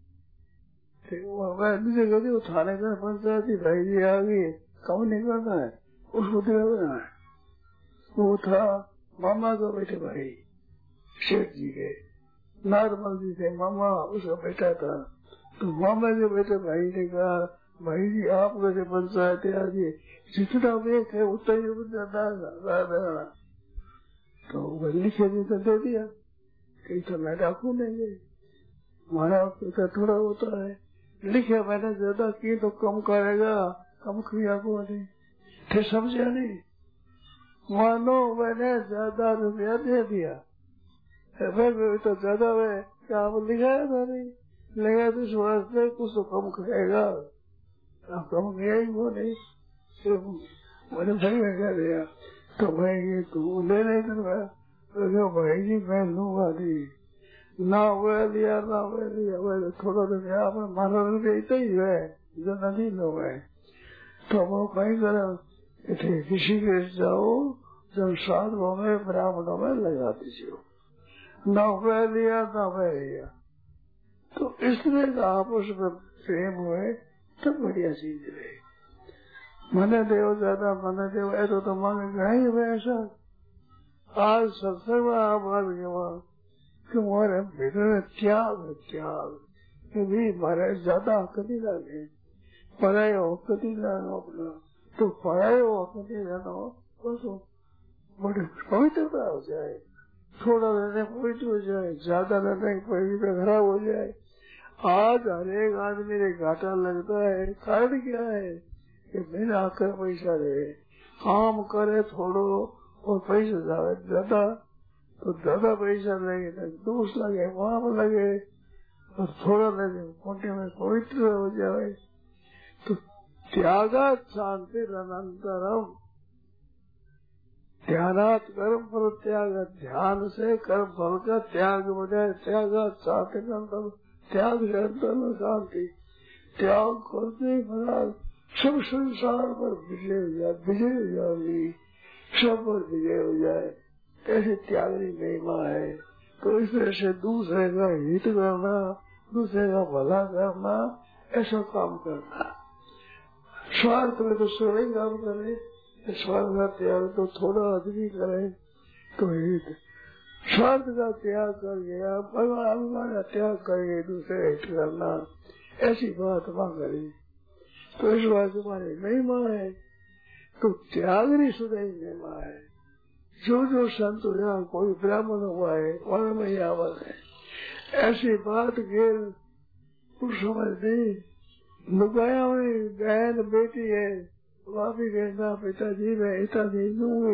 वो थाने का पंचायती भाई जी आ गई, कम नहीं करना है, उसको देना है, वो था मामा का बेटे भाई शेठ जी के, नारमल जी थे मामा, उसका बेटा था, तो मामा के बेटे भाई ने कहा भाई जी आप कैसे पंचायत आ गई, जितना वेक है उतना ही देना, तो वो लिखे जी तो दे दिया, कहीं तो मैं डाकू नहीं, हमारा पैसा थोड़ा होता है, लिखे मैंने ज्यादा की तो कम करेगा, कम किया को नहीं, फिर समझा नहीं, मानो मैंने ज्यादा रुपया दे दिया, फिर तो ज्यादा है क्या आप लिखा है था नहीं, लगा तो इस वास्ते कुछ तो कम करेगा, आप कम किया ही वो नहीं, मैंने भाई में कह दिया, तो भाई ये तू ले नहीं कर तो भाई जी मैं लूंगा नहीं, ना वह लिया ना वह लिया, वह थोड़ा रुपया आपने माना रुपया इतना ही है, ज्यादा नहीं लोग है, तो वो कहीं करो किसी के जाओ जब सात हो गए ब्राह्मणों में लगा दीजिए, ना वह लिया ना वह लिया, तो इसलिए आपस में प्रेम हुए तब बढ़िया चीज रहे, मने देव ज्यादा मने देव ऐसा तो मांगे गए वैसा, आज सत्संग में आप तुम्हारे भीतर त्याग त्याग कि भी मारे ज्यादा हक नहीं लागे, पराये हक नहीं लाना अपना, तो पराये हक नहीं लाना बस बड़ी पवित्रता हो जाए, थोड़ा रहने पवित्र हो जाए, ज्यादा रहने पवित्र खराब हो जाए। आज हर एक आदमी ने घाटा लगता है, कारण क्या है कि बिना कर पैसा रहे, काम करे थोड़ो और पैसा जावे ज्यादा, तो ज्यादा पैसा लगे दोष लगे, पाप लगे, और थोड़ा लगे मोटे में पवित्र हो जाए। तो त्यागा शांति अनंतरम, ध्यानात कर्म फल त्याग, ध्यान से कर्म फल का त्याग हो जाए। त्यागा शांति अनंतरम, त्याग से अंतर शांति, त्याग करते फला सब संसार पर विजय हो जाए, विजय हो जाएगी, सब पर विजय हो जाए, ऐसे त्याग की महिमा है। तो इस तरह से दूसरे का हित करना, दूसरे का भला करना, ऐसा काम करना। स्वार्थ में तो स्वयं काम करे, स्वार्थ का त्याग तो थोड़ा आदमी करे तो हित, स्वार्थ का त्याग कर गया, भगवान का त्याग करके दूसरे हित करना, ऐसी बात मां करे तो इस बात तुम्हारी महिमा है। तो त्याग नहीं सुधाई महिमा है। जो जो संत हुआ, कोई ब्राह्मण हुआ है, वर्ण में आवत है, ऐसी बात घेर कुछ समझ नहीं। लुगाया में बहन बेटी है, वह भी कहना पिताजी मैं इतना नहीं दूंगी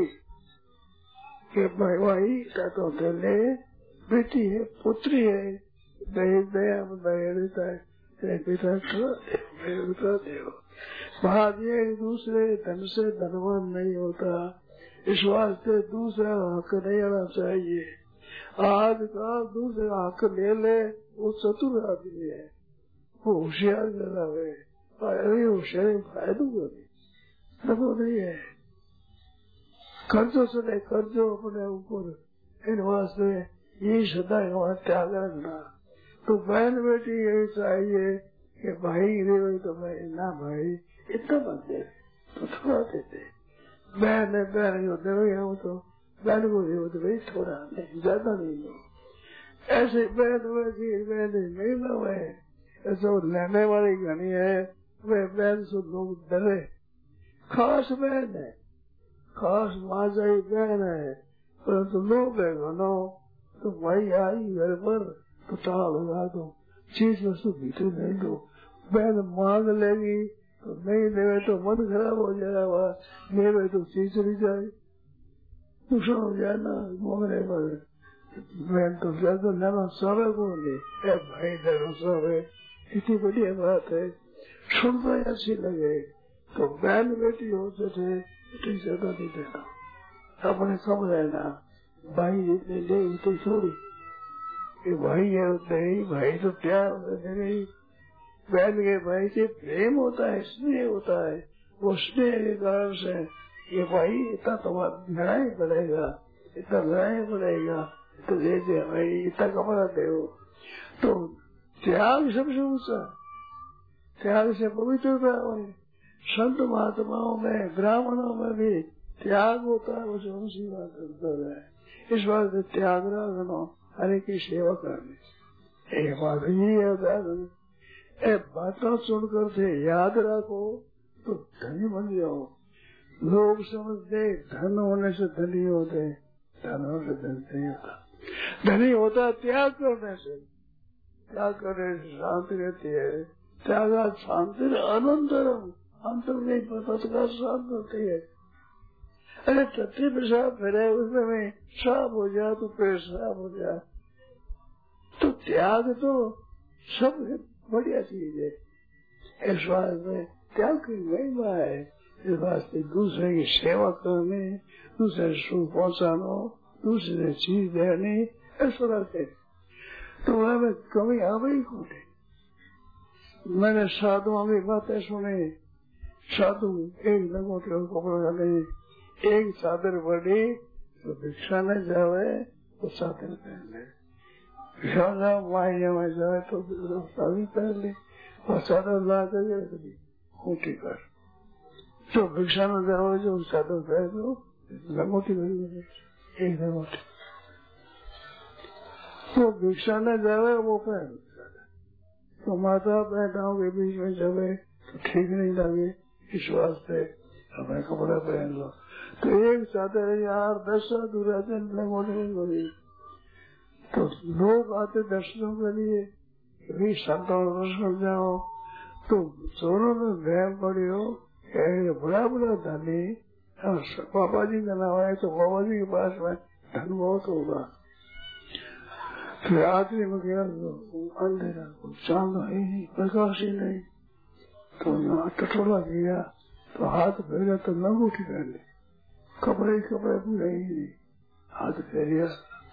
कि भाई तो ले, बेटी है, पुत्री है, दहेज दया में दहेज देता है, पिता देता देव। भाग्य एक दूसरे धन से धनवान नहीं होता, इस वास्ते दूसरा हक नहीं आना चाहिए। आज का दूसरा हक ले ले वो चतुर आदमी है, वो होशियार ज्यादा है, अरे होशियार फायदो कभी नहीं है। कर्जो चले कर्जो अपने ऊपर, इन वास्ते ये सदा हमारा त्याग रखना। तो बहन बेटी यही चाहिए कि भाई रे तो मैं ना भाई इतना मत दे, तो थोड़ा देते, बहन है बहन होते हो तो बहन को दे तो भाई थोड़ा नहीं, ज्यादा नहीं दो। ऐसे बहन बेटी बहन नहीं ना है, ऐसा लेने वाली घनी है, वे बहन से लोग डरे। खास बहन है, खास माजाई बहन है, परंतु लोग है घनो तो भाई आई घर पर तो टाल लगा दो, चीज वस्तु भीतर नहीं दो। बहन मांग लेगी तो नहीं देवे तो मन खराब हो जाएगा, देवे तो चीज चली जाए, नुकसान हो जाए ना मांगने पर। बहन तो ज्यादा लेना सब को नहीं, भाई देना सब है, इतनी बढ़िया बात है, सुनना अच्छी लगे। तो बहन बेटी होते थे इतनी ज्यादा नहीं देना, अपने कम रहना, भाई जितने ले तो छोड़ी, भाई है नहीं, भाई तो प्यार नहीं, बहन के भाई से प्रेम होता है, स्नेह होता है, वो स्नेह के कारण से ये भाई इतना तुम्हारा लड़ाई पड़ेगा, इतना लड़ाई पड़ेगा तो दे दे भाई, इतना कपड़ा दे। तो त्याग सबसे ऊंचा, त्याग से पवित्रता है। संत महात्माओं में ब्राह्मणों में भी त्याग होता है, उसे ऊंची बात करता है। इस बात से त्याग रखना, हरे की सेवा करनी, एक बात ये याद ए बातें सुनकर थे याद रखो तो धनी बन जाओ। लोग समझते धन होने से धनी होते, धन होने से धन नहीं होता, धनी होता त्याग करने से, त्याग करने से शांति रहती है। त्याग शांति अनंतरम, अंतर नहीं पता तो शांत होती है। अरे टट्टी पेशाब फिरे उसमें साफ हो जाए तो पेट साफ हो जाए, तो त्याग तो सब बढ़िया चीज है। इस बात में त्याग की महिमा है। इस वास्ते दूसरे की सेवा करनी, दूसरे सुख पहुँचाना, दूसरे चीज देनी, ऐसा रखे तो हमें कमी आ गई कौन। मैंने साधुओं की बातें सुनी, साधु एक लंगोटे कपड़ा डाले, एक चादर बड़ी तो भिक्षा न जावे तो चादर पहन ले, भिक्षा मायने में जाए तो साड़ी पहन ले, और चादर ला कर खूटी कर, जो भिक्षा न जावे जो चादर पहन लो, लंगोटी बनी एक लंगोटी, तो भिक्षा न जावे वो पहन, तो माता बेटाओं के बीच में जबे तो ठीक नहीं लगे, इस वास्ते हमें कपड़ा पहन लो। तो एक चादर यार दस साधु रहते मोटे, तो लोग आते दर्शनों के लिए, भी संतों दर्शन जाओ, तो दोनों में वहम पड़ी हो, बड़ा बड़ा धनी पापा जी का नाम है, तो बाबा जी के पास में धन बहुत होगा। फिर आखिरी में गया अंधेरा, चांद ही नहीं, प्रकाश ही नहीं, तो यहाँ टटोला किया, तो हाथ फेरा तो लंगूठी पहन ली, कपड़े कपड़े नहीं नहीं, हाथ फेरिया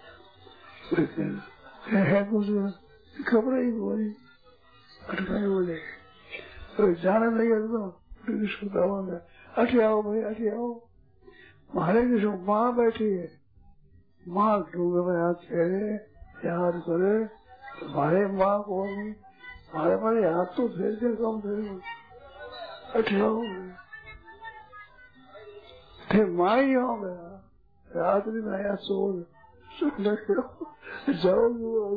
है कुछ कपड़े ही बोली अटकाए बोले, तो जाने लगे तो अटे आओ भाई अटे आओ, मारे की माँ बैठी है, माँ डूबे में हाथ फेरे याद करे, मारे माँ को नहीं, मारे मारे हाथ तो फेर दे कम फेरे, अटे आओ फिर माँ ही हो गया, रात्रि में आया सोल जाओ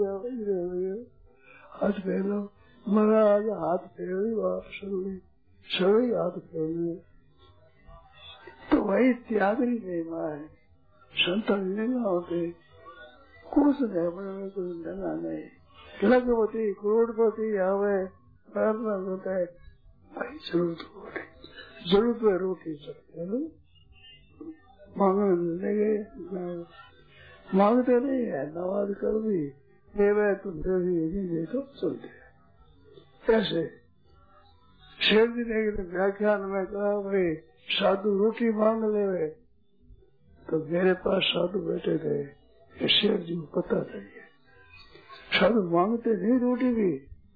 हाथ फेर लो, मरा हाथ फेर सभी हाथ फेर, तो वही त्यागरी महिमा है। संत नहीं होते कुछ नहीं, बड़े कुछ डना नहीं, लखपति करोड़पति आवे होता है भाई, जरूरत होती जरूरत है रोटी सकते है, मांगने लगे मांगते नहीं है, नवाज कर भी देवे तुम दे तो चलते है। ऐसे शेर जी ने व्याख्यान में कहा भाई साधु रोटी मांग ले, तो मेरे पास साधु बैठे थे, शेर जी को पता चाहिए साधु मांगते नहीं रोटी भी,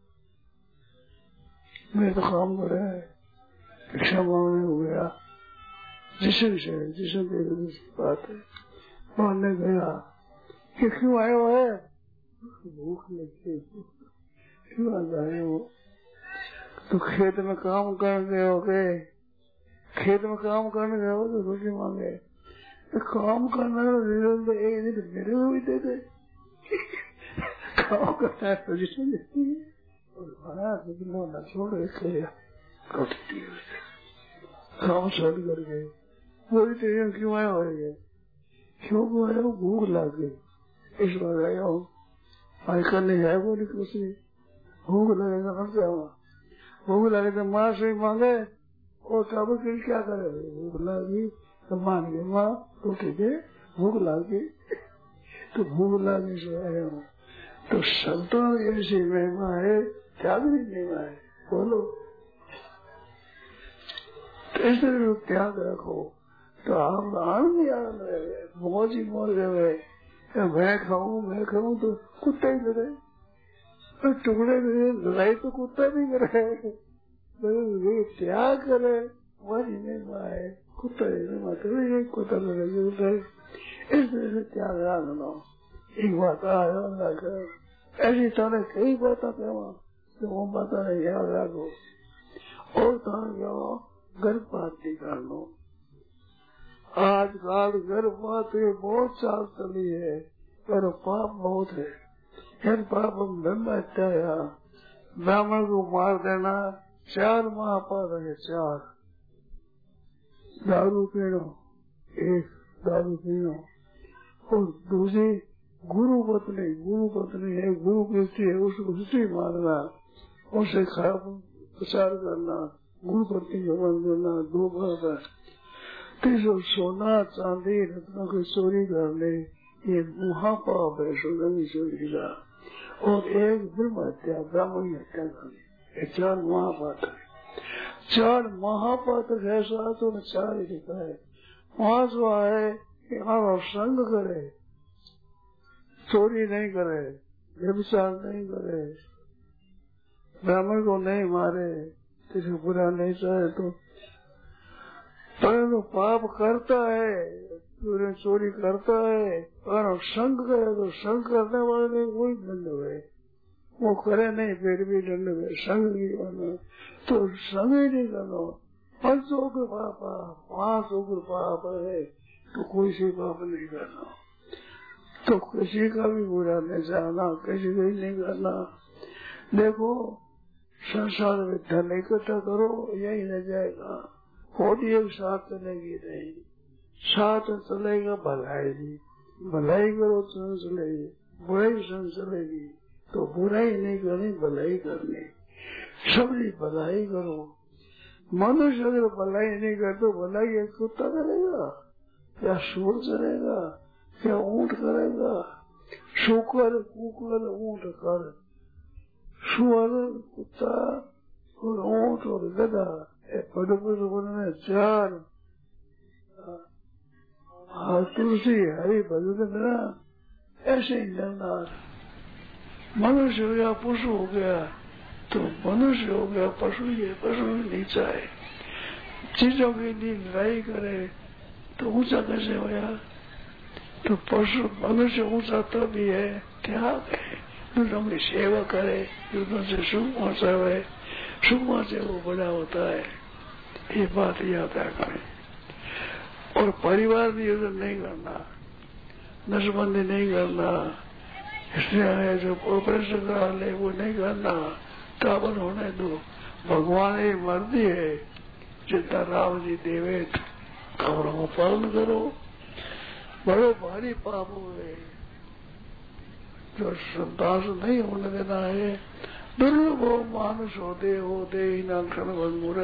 मैं तो काम कर रहा है भिक्षा मांगने हो गया, जिसे जिसे बात है मानने गया कि क्यों आए हो है, भूख लगी क्यों आए हो, तो खेत में काम कर गए हो गए, खेत में काम करने गए हो तो रोटी मांगे, तो काम करना तो एक दिन मेरे को भी दे दे, काम करना है पोजिशन देती है और न छोड़ इसलिए काम छोड़ कर गए, पूरी तरह क्यों आया हो गए, क्यों को आया हो, भूख लग गई, इस बार आया हो, आई करनी है बोली कुछ नहीं, भूख लगेगा मर जाऊंगा, भूख लगे तो माँ से मांगे, और कब फिर क्या करे, भूख लगी तो मान गए माँ रोटी दे, भूख लगी तो भूख लगी से आया हूँ। तो संतों ऐसी महिमा है, त्याग भी महिमा है, बोलो तो ऐसे त्याग रखो तो आप आनंद आनंद रहे, मौज ही मौज रहे, मैं खाऊं मैं खाऊं तो कुत्ते ही करे, टुकड़े में लड़ाई तो कुत्ता भी करे, त्याग करे वही महिमा है, कुत्ता ही कुत्ता लगे, इस तरह से त्याग रखना। एक बात आया ऐसी तरह कई बात तो वो बात याद रखो, और गर्भपात नहीं करना, आजकल गर्भपात बहुत चाल चली है, पर पाप बहुत है, हर पाप हम धंधा हत्या, ब्राह्मण को मार देना, चार महापाप है, चार दारू पीना, एक दारू पीना, और दूसरी गुरु पत्नी, गुरु पत्नी है, गुरु कृष्ण है, उसको उसी मारना, उसे खराब प्रचार करना, गुरु पत्नी का मन करना, दो बार तीसरा सोना चांदी रत्नों की चोरी करने, ये महापाप है सोना की चोरी का, और एक ब्रह्म हत्या ब्राह्मण हत्या करनी, ये चार महापाप है, चार महापाप है, तो चार ही लिखा है। पांचवा है कि आप संग करे, चोरी नहीं करे, व्यभिचार नहीं करे, ब्राह्मण को नहीं मारे, किसी बुरा नहीं चाहे, तो परंतु पाप करता है, चोरी करता है, और संग करे तो संग करने वाले कोई दंड है, वो करे नहीं फिर भी दंड है, संग नहीं करना तो संग ही नहीं करना, पंचों के पाप पांच उग्र पाप है, तो कोई से पाप नहीं करना, तो किसी का भी बुरा नहीं चाहना, किसी को नहीं करना। देखो संसार में धन इकट्ठा करो यही रह जाएगा, होती एक साथ चलेगी नहीं, साथ चलेगा भलाई जी, भलाई करो तो चलेगी, बुराई संग चलेगी, तो बुराई नहीं करनी भलाई करनी, सबकी भलाई करो। मनुष्य अगर भलाई नहीं करे तो भलाई कुत्ता करेगा या सूर करेगा या ऊंट करेगा, शुकर कुकर ऊंट कर, सुअर कुत्ता और ऊंट और गधा बड़े बड़े बनने चार तुलसी हरि भजन मेरा ऐसे ही जन्नार। मनुष्य हो गया पशु हो गया तो मनुष्य हो गया पशु, ये पशु नीचा है, चीजों के लिए लड़ाई करे तो ऊंचा कैसे होया, तो पशु मनुष्य ऊंचा तो भी है, त्याग है, दूसरों की सेवा करे, दूसरों से सुख पहुंचावे, सुख से वो बड़ा होता है, ये बात याद रखें। और परिवार नियोजन नहीं करना, नशबंदी नहीं करना, इसलिए जो ऑपरेशन करा ले वो नहीं करना, टावर होने दो, भगवान ही मर्जी है, जितना राम जी देवे खबरों को पालन करो, बड़े भारी पाप हो गए, जो संतान नहीं होने देना है, दुर्लभ हो मानुष होते होते ही ना क्षण भंगुर,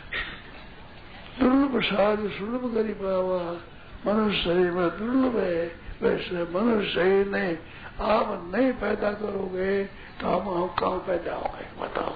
दुर्लभ साध सुलभ करी पावा, मनुष्य शरीर में दुर्लभ है, वैसे मनुष्य शरीर ने आप नहीं पैदा करोगे तो हम कहाँ पैदा होंगे बताओ।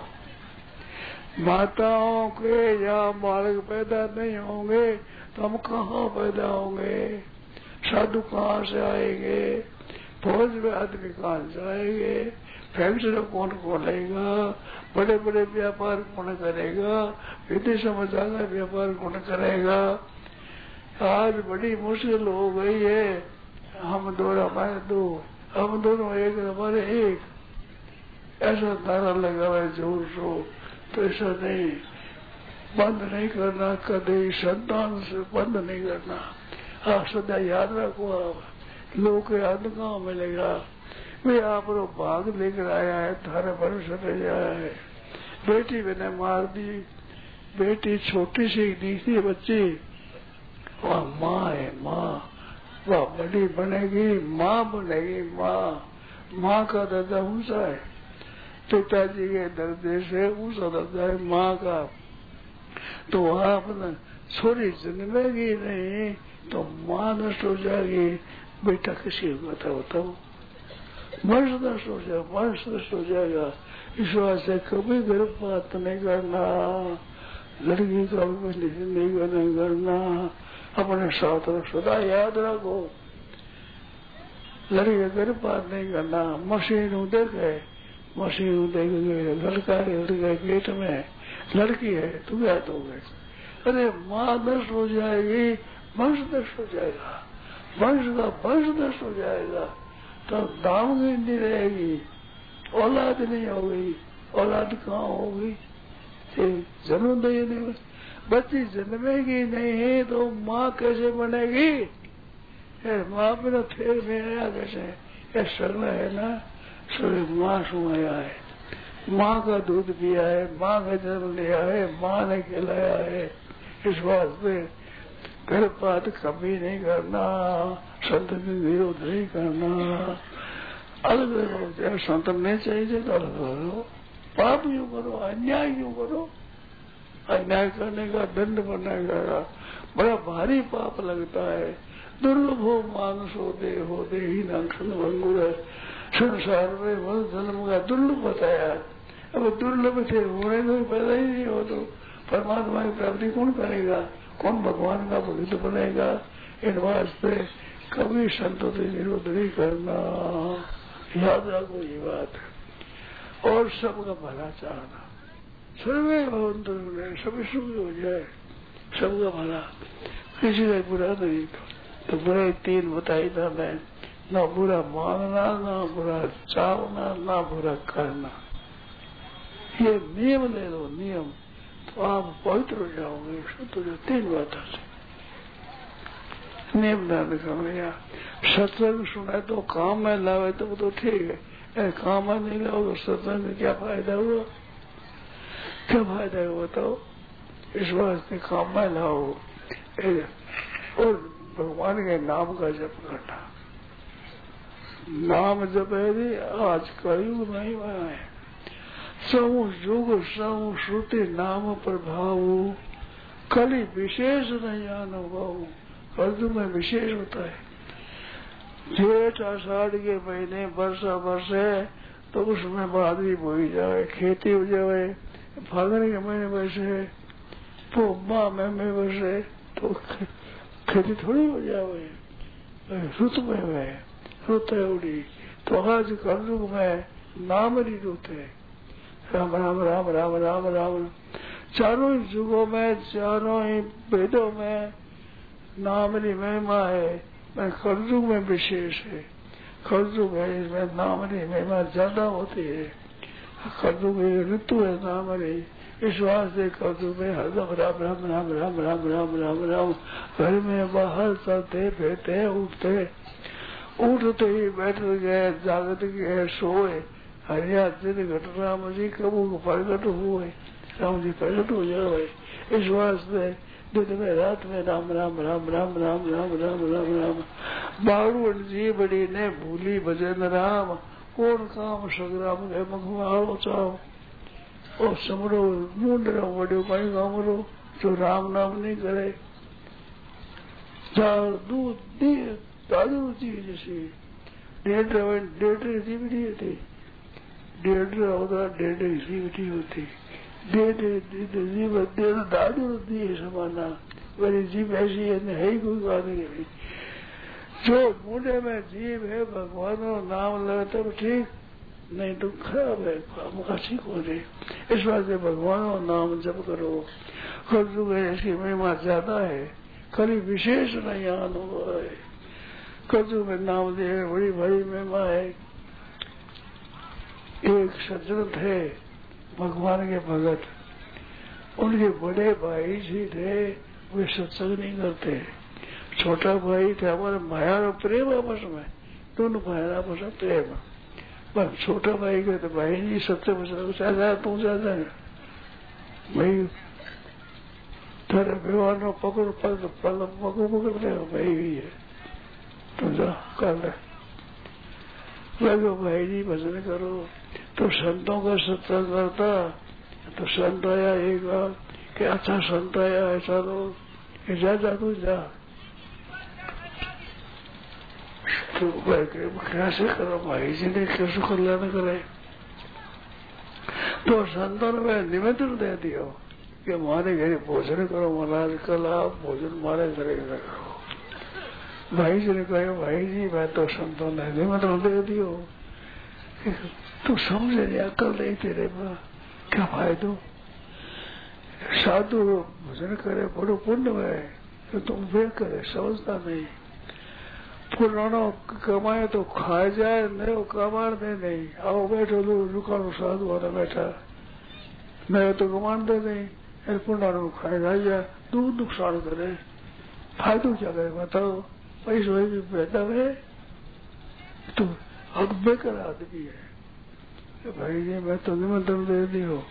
माताओं के या बालक पैदा नहीं होंगे तो हम कहाँ पैदा होंगे, साधु कहाँ से आएंगे, फौज में आदमी कहाँ से आएंगे, फैक्ट्री कौन खोलेगा, बड़े बड़े व्यापार कौन करेगा, विदेशों में जाकर व्यापार कौन करेगा। आज बड़ी मुश्किल हो गई है, हम दो हमारे दो, हम दोनों एक हमारे एक, ऐसा नारा लगा हुआ है जोर सो, तो ऐसा नहीं, बंद नहीं करना, कभी संतान से बंद नहीं करना। आप सदा याद रखो, आप लोगों के याद कहाँ मिलेगा, वे आप लोग भाग लेकर आया है, थारे भरोसे रह आया है, बेटी मैंने मार दी, बेटी छोटी सी दिखती बच्ची, वह माँ है, माँ वह बड़ी बनेगी, माँ बनेगी, माँ, माँ का दर्जा ऊंचा है, पिताजी के दर्जे से ऊंचा दर्जा है माँ का। तो आप न छोरी जन्मेगी नहीं तो माँ नष्ट हो जाएगी, बेटा किसी को बताओ बताओ, वंश नष्ट हो जाएगा, वंश नष्ट हो जाएगा। इस वास्ते कभी गर्भपात नहीं करना, लड़की का भी नहीं करना, अपने साथ सदा याद रखो, लड़की गर्भपात नहीं करना। मशीन देखे, मशीन देखेंगे लड़का है, लड़का पेट में लड़की है, तू क्या दोगे, अरे माँ नष्ट हो जाएगी, वंश नष्ट हो जाएगा, वंश का वंश नष्ट हो जाएगा, तो दामगी नहीं रहेगी, औलाद नहीं होगी, औलाद कहाँ होगी, जन्म दे नहीं, बच्ची जन्मेगी नहीं तो माँ कैसे बनेगी, माँ बिना फेर में आया कैसे, ये सरल है ना, सूर्य माँ सुमाया है, माँ का दूध पिया है, माँ का जन्म लिया है, माँ ने खिलाया है, इस वास्ते गर्भपात कभी नहीं करना, संत के विरोध नहीं करना, अलग अलग संत नहीं चाहिए तो अलग करो, पाप यूँ करो, अन्याय यूँ करो, अन्याय करने का दंड बनेगा, बड़ा भारी पाप लगता है। दुर्लभ हो मानुष होते होते ही न क्षण भंगुर, संसार में मन जन्म का दुर्लभ बताया, अब दुर्लभ थे होने को पैदा ही नहीं हो तो परमात्मा की प्राप्ति कौन करेगा, कौन भगवान का भक्त बनेगा। इन वास्ते कभी संतों से विरोध नहीं करना, याद रखो ये बात, और सबका भला चाहना, सर्वे भवन्तु सभी सुख हो जाए, सबका भला, किसी का बुरा नहीं। तो बुरे तीन बताई था मैं, ना बुरा मांगना, ना बुरा चाहना, ना बुरा करना, ये नियम ले लो नियम, तो आप पवित्र हो जाओगे। शुद्ध हो जाओ, तीन बातों से नियम धारण कर लिया। सत्संग सुना तो काम में लावे तो वो तो ठीक है, काम में नहीं लाओ तो सत्संग में क्या फायदा हुआ, क्या फायदा है बताओ? इस वास्ते काम में लाओ और भगवान के नाम का जप करना। नाम जप है आज कलयुग नहीं है। समूह युग समूह श्रुति नाम प्रभाव कली विशेष नहीं अनुभव। कलयुग में विशेष होता है। जेठ आषाढ़ के महीने वर्षा बरसे तो उसमें बादरी बोई जाए, खेती हो जाए। फागुन के महीने बरसे तो माह में बरसे तो खेती थोड़ी हो जाए। रुत में है रुत है उड़ी। तो आज कलयुग में नाम नहीं रुते। राम राम राम राम राम राम। चारों ही युगों में चारों ही वेदों में नाम की महिमा है। मैं कलयुग में विशेष है। कलयुग है इसमें नाम की महिमा ज्यादा होती है। कलयुग ऋतु है नाम की। इस वास्ते कलयुग में हरदम राम राम राम राम राम राम राम राम। घर में बाहर चलते फिरते उठते उठते ही बैठ गए जागृत गए सोए। हरिया दिन घट राम जी कबू प्रकट हुए। राम जी प्रकट हो जाए। इस वास्ते दिन में रात में राम राम राम राम राम राम राम राम राम। बारू जी बड़ी ने भूली भजन राम। कौन काम सगराम के मखमारो चाओ। और समरो मुंड रो बड़ो कई काम रो जो राम नाम नहीं करे। दूध दी दादू चीज सी डेढ़ डेढ़ जीवटी होती। डेढ़ होता डेढ़ जीवटी होती। जीव दादू दी समाना। मेरी जीव ऐसी है ही कोई बात नहीं। जो मुंडे में जीव है भगवान का नाम लगे तब ठीक, नहीं तो खराब है। ठीक हो रही। इस बात से भगवान का नाम जप करो। कलयुग में ऐसी महिमा ज्यादा है। कभी विशेष नहीं अनुभव है। कलयुग में नाम दे बड़ी बड़ी महिमा है। एक सज्जन थे भगवान के भगत। उनके बड़े भाई जी थे वे सत्संग नहीं करते। छोटा भाई थे हमारे माया और प्रेम आपस में। दोनों भाई आपस में प्रेम। बस छोटा भाई कहते भाई जी सत्य बचना चाहता तू चाहता है भाई तेरे व्यवहार में पकड़ पकड़ पकड़ पकड़ पकड़ रहे भाई भी है तो जा कर ले। लगे भाई जी भजन करो। तो संतों का सत्संग करता तो संत आया एक बार कि अच्छा संत आया ऐसा लोग जा जा तू जा। तो कैसे करो भाई जी ने कैसे कल्याण करे। तो संतों ने निमंत्रण दे दिया कि हमारे घर भोजन करो महाराज कल आप भोजन हमारे घर करो। भाई जी ने कहा भाई जी मैं तो संतों ने निमंत्रण दे दियो तू समझे नहीं अकल नहीं तेरे में क्या फायदो। साधु भोजन करे बड़ो पुण्य है तो तुम वे करे समझता नहीं। पुरानो कमाए तो खा जाए नयो कमाण दे नहीं। आओ बैठो लो रुकानो साधु वाला बैठा नयो तो कमाण दे नहीं। पुरानो खाए जाए दूध नुकसान करे फायदो क्या करे बताओ। पैसा भी बेहतर है तो अब बेकार आदमी है। भाई जी मैं तो निमंत्रण दे दी हो।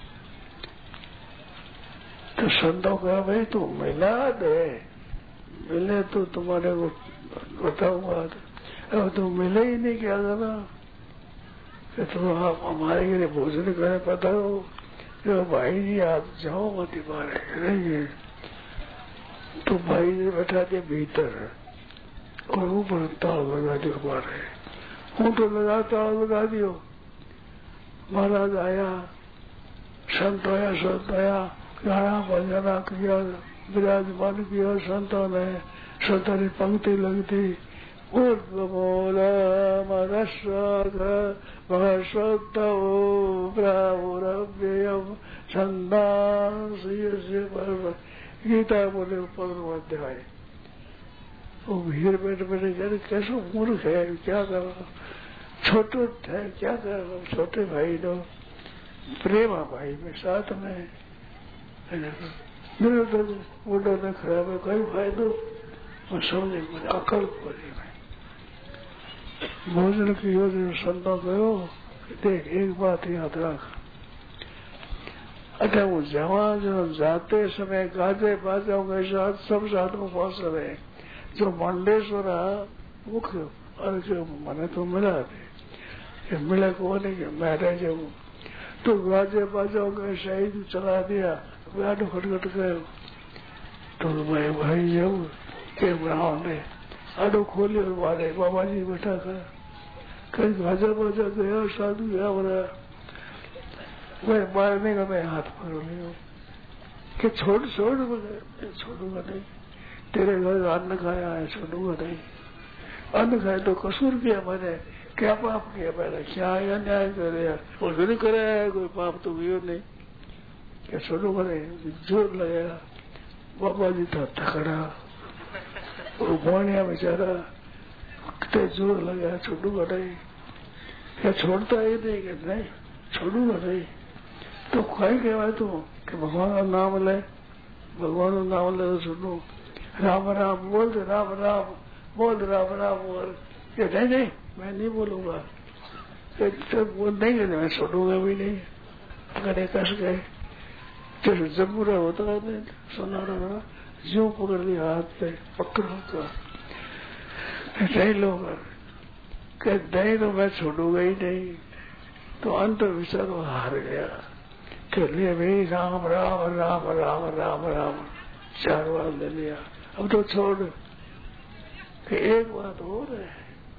तो संतों का भाई तू मिला दे मिले तो तुम्हारे को बताऊंगा। अब तो मिले ही नहीं क्या करना। तो आप हमारे लिए भोजन करे पता हो तो भाई जी आप जाओ मत मारे रहेंगे। तो भाई जी बैठा दे भीतर और ऊपर ताल लगा दियो हमारे। हूँ तो लगा ताल लगा दियो। महाराज आया संत आया संत आया गाना बजाना किया विराजमान किया संतों ने। संतों ने पंक्ति लगती बोल गीता बोले पंद्रह अध्याय। वो भीड़ बैठ बैठे कैसे मूर्ख है क्या कर रहा। छोटे थे क्या कर रहा। छोटे भाई लो प्रेमा भाई में साथ में मेरे तो बूढ़ा ने खराब है कोई फायदो। मैं समझे मुझे अकल पड़ी मैं भोजन की योजना संतों कहो देख एक बात याद रख। अच्छा वो जहाँ जो जाते समय गाजे बाजाओं के साथ सब साधु पहुंच रहे, जो मंडलेश्वर मुख्य और जो मैंने तो मिला थे, मिला को नहीं कि मैं रह जाऊँ, तो गाजे बाजाओं के शहीद चला दिया, गाड़ो खटखट गए, तो मैं भाई जाऊँ के ब्राह्मण ने आडो खोली और मारे, बाबा जी बैठा कर कहीं गाजा बाजा गया, साधु गया बोला मैं मारने का मैं हाथ पकड़ लिया कि छोड़ छोड़ छोड़ूंगा नहीं, तेरे घर अन्न खाया है, छोड़ूंगा नहीं, अन्न खाए तो कसूर किया मैंने, क्या पाप किया मैंने, क्या अन्याय कर दिया, और नहीं कराया है कोई पाप तो हुआ नहीं, क्या छोड़ूंगा नहीं, जोर लगाया, बाबा जी था तकड़ा, वो बोनिया बेचारा कितने जोर लगाया, छोड़ूंगा नहीं, क्या छोड़ता ही नहीं कि नहीं छोड़ूंगा नहीं, तो कहीं कहवाए तू कि भगवान का नाम ले, भगवान का नाम ले तो सुनो, राम राम बोल दे, राम राम बोल दे, राम राम बोल, ये नहीं नहीं मैं नहीं बोलूंगा, तो बोल नहीं गए मैं छोड़ूंगा भी नहीं, अगर कस गए तो जब बुरा होता है सुना रहा जो पकड़ लिया हाथ पे पकड़ो का नहीं लोग कि नहीं तो मैं छोड़ूंगा ही नहीं, तो अंत विचार हार गया कि ले भाई राम राम राम राम राम राम चार बार ले लिया, अब तो छोड़ कि एक बात और है,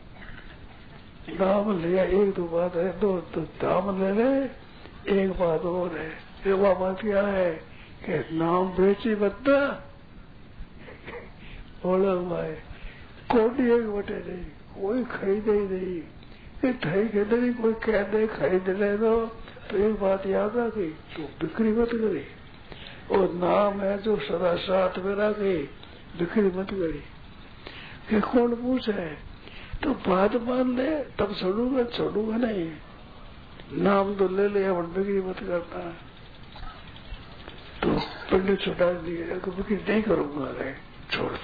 नाम लिया एक दो बात है, दो तो दाम ले ले, एक बात और है, ये बात क्या है कि नाम बेची बता बोला हुआ है, कोई एक बटे नहीं, कोई खरीदे ही नहीं, ठही कहते नहीं, कोई कह दे खरीद ले दो, तो एक बात याद आ गई, तो बिक्री मत करी, और नाम है जो सदा साथ में रखे, बिक्री मत करी, कि कौन पूछे तो बात मान ले तब छोड़ूंगा, छोड़ूंगा नहीं, नाम तो ले ले अब बिक्री मत करता, तो पंडित छुटा दिए, बिक्री नहीं करूंगा, नहीं छोड़,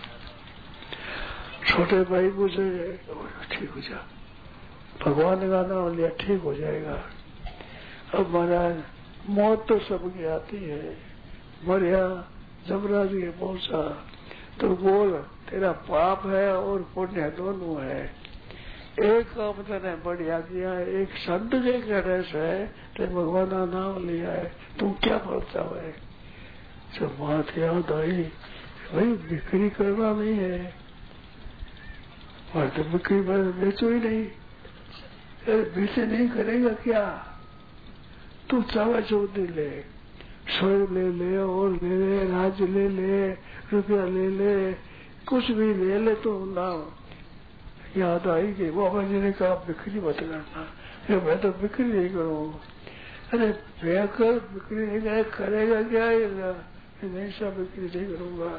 छोटे भाई पूछे ठीक हो जा, भगवान का नाम लिया ठीक हो जाएगा, अब महाराज मौत तो सबकी आती है, मरिया जमराज के पहुंचा तो बोल तेरा पाप है और पुण्य दोनों है, एक काम तने बढ़िया किया है, एक संत के कहने से तेरे भगवान का नाम लिया है, तुम क्या पढ़ता है, जब बात याद आई भाई बिक्री करना नहीं है, और तो बिक्री बेचो ही नहीं, बेचे नहीं करेगा क्या, तू चावा चौधरी ले, स्वर्ग ले ले और ले ले, राज्य ले ले, रुपया ले ले, कुछ भी ले ले, तो नाम याद आई कि बाबा जी ने कहा बिक्री मत करना, मैं तो बिक्री नहीं करूँगा, अरे बेकर बिक्री नहीं करे, करेगा क्या, नहीं सब बिक्री नहीं करूँगा,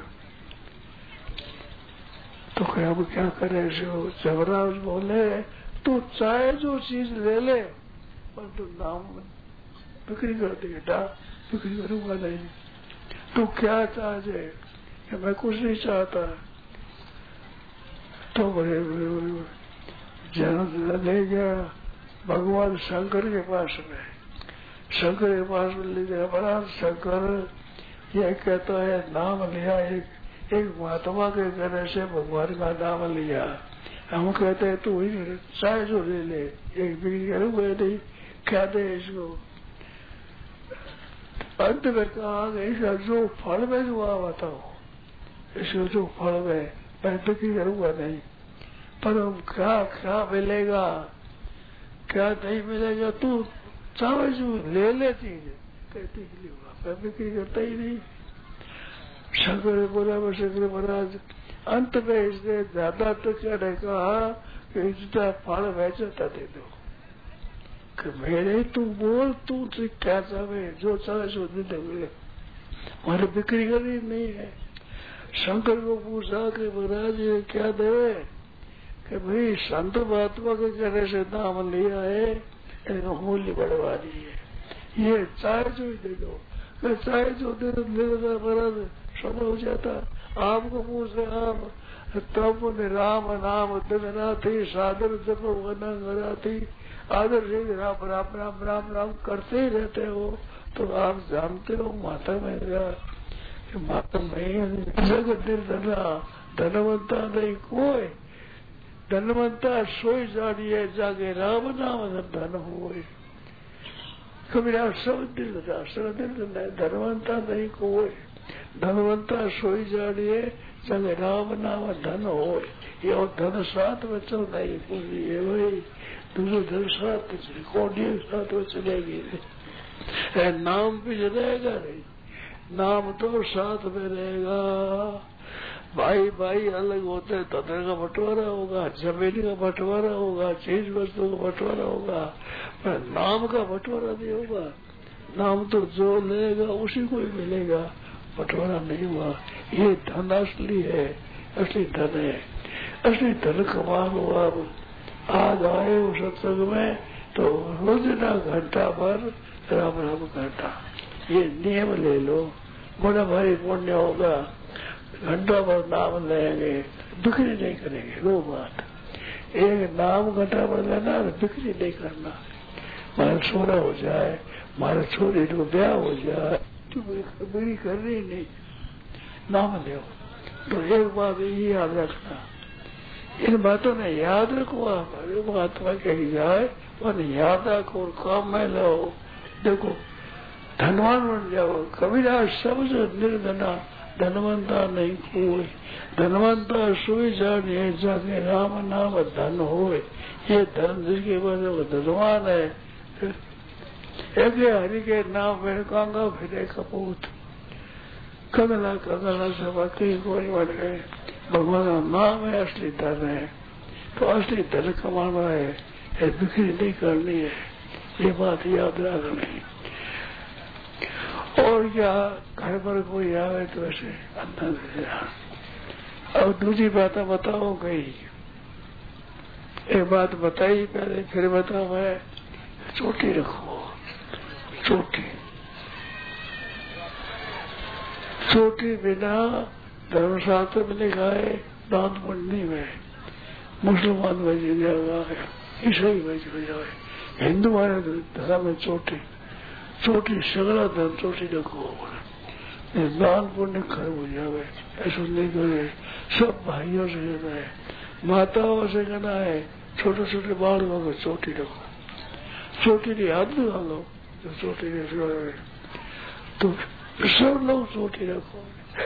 तो क्या अब क्या करे, जबराज बोले तू चाहे जो चीज ले ले, पर तू नाम बिक्री कर देगा, बिक्री करूंगा नहीं, तू क्या चाहे, मैं कुछ नहीं चाहता, तो बड़े बड़े जन्म ले गया भगवान शंकर के पास में, शंकर के पास में ले गया, बड़ा शंकर यह कहता है नाम लिया, एक एक महात्मा के कहने से भगवान का नाम लिया, हम कहते हैं तू ही चाहे जो ले ले, एक बिक्री करूंगा नहीं, क्या दे इसको, अंत में कहा इसका जो फल में जो आ बताओ, इसको जो फल में मैं बिक्री करूंगा नहीं, पर क्या क्या मिलेगा क्या नहीं मिलेगा, तू चाहे जो ले ले चीज, कहती मैं बिक्री करता ही नहीं, शंकर बोला मैं शंकर महाराज अंत में इसने ज्यादा तो क्या ने कहा कि इसका फल वैचता दे दो, कि मेरे तू बोल तू क्या चाहे, जो चाहे सो दे मिले, हमारी बिक्री करनी नहीं है। शंकर को पूछा कि महाराज ये क्या देवे, कि भाई संत महात्मा के कहने से नाम लिया है, इनका मूल्य बढ़वा दिए, ये चाहे जो दे दो, चाहे जो दे दो, मेरा महाराज सब हो जाता, आपको पूछ रहे आप तब ने राम नाम दना थी, सादर जब वना थी, आदर से राम राम राम राम राम करते ही रहते हो, तो आप जानते हो माता मेरा माता में जगत निर्धना धनवंता नहीं कोई, धनवंता सोई जानिए जागे राम नाम धन होए। कबीरा सब निर्धना सब निर्धना धनवंता नहीं कोई, धनवंता सोई जानिए जागे राम नाम धन होए। ये और धन साथ में चल नहीं पूरी है भाई, दूसरे धन साथ में चले कौन साथ में चलेगी, नाम भी रहेगा नहीं, नाम तो साथ में रहेगा। भाई भाई अलग होते हैं, तंत्र का बंटवारा होगा, जमीन का बंटवारा होगा, चीज वस्तु का बंटवारा होगा, पर नाम का बंटवारा नहीं होगा। नाम तो जो लेगा उसी को ही मिलेगा, बंटवारा नहीं हुआ। ये धन असली है, असली धन है, असली धन कमा लो। अब आज आए उस सत्संग में तो रोजाना घंटा भर राम राम घंटा, ये नियम ले लो, बड़ा भारी पुण्य होगा। घंटा भर नाम लेंगे, बिक्री नहीं करेंगे। दो बात, एक नाम घंटा भर लेना, बिक्री नहीं करना। मारा सोना हो जाए, मारा छोरी को ब्याह हो जाए, तो बिक्री करनी नहीं, नाम ले। तो एक बात ये याद रखना, इन बातों ने याद रखो। आप महात्मा कही जाए और याद रखो और काम में लो। देखो धनवान बन जाओ। कबीरा सबसे निर्धना धनवंता नहीं कोई, धनवंता सोई जाने जाके राम नाम धन होए। ये धन जिसके वजह वो धनवान है। एक हरि के नाम में कांगा फिरे कपूत, कंगला कंगला सब कहीं कोई बन गए। भगवान का नाम है असली धन है, तो असली धन कमाना है, बिक्री नहीं करनी है। ये बात याद रखनी। और क्या घर पर कोई आवे तो ऐसे अंदर से। अब दूसरी बात बताओ गई, एक बात बताई पहले फिर बताओ। मैं चोटी रखो, चोटी चोटी बिना धर्मशास्त्र में लिखा है दान पुण्य में, मुसलमान में जाएगा, ईसाई में जाए, हिंदू वाले धर्म में चोटी चोटी सगड़ा धन चोटी रखो, दान पुण्य खर्ब हो जाए। ऐसा नहीं करे। सब भाइयों से कहना है, माताओं से कहना है, छोटे छोटे बालकों को चोटी रखो, चोटी की हाथ लगा लो जो चोटी रखे, तो सब लोग चोटी रखो।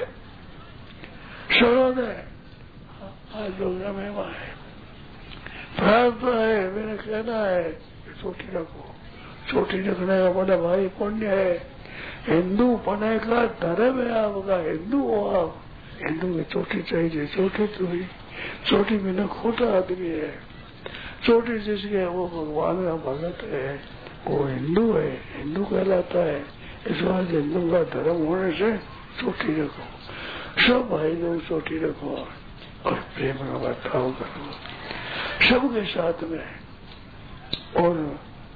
शरण है, आज लोग मेहमान है, प्रार्थना है, मेरा कहना है चोटी रखो। चोटी रखने का बड़ा भाई पुण्य है। हिंदू पने का धर्म है आपका, हिंदू हो आप, हिंदू में चोटी चाहिए। चोटी तो ही चोटी में न खोटा आदमी है, चोटी जिसके वो भगवान का भगत है, वो हिंदू है, हिंदू कहलाता है। इस बात हिंदू का धर्म होने से चोटी रखो, सब भाई लोग चोटी रखो और प्रेम का बर्ताव करो सबके साथ में। और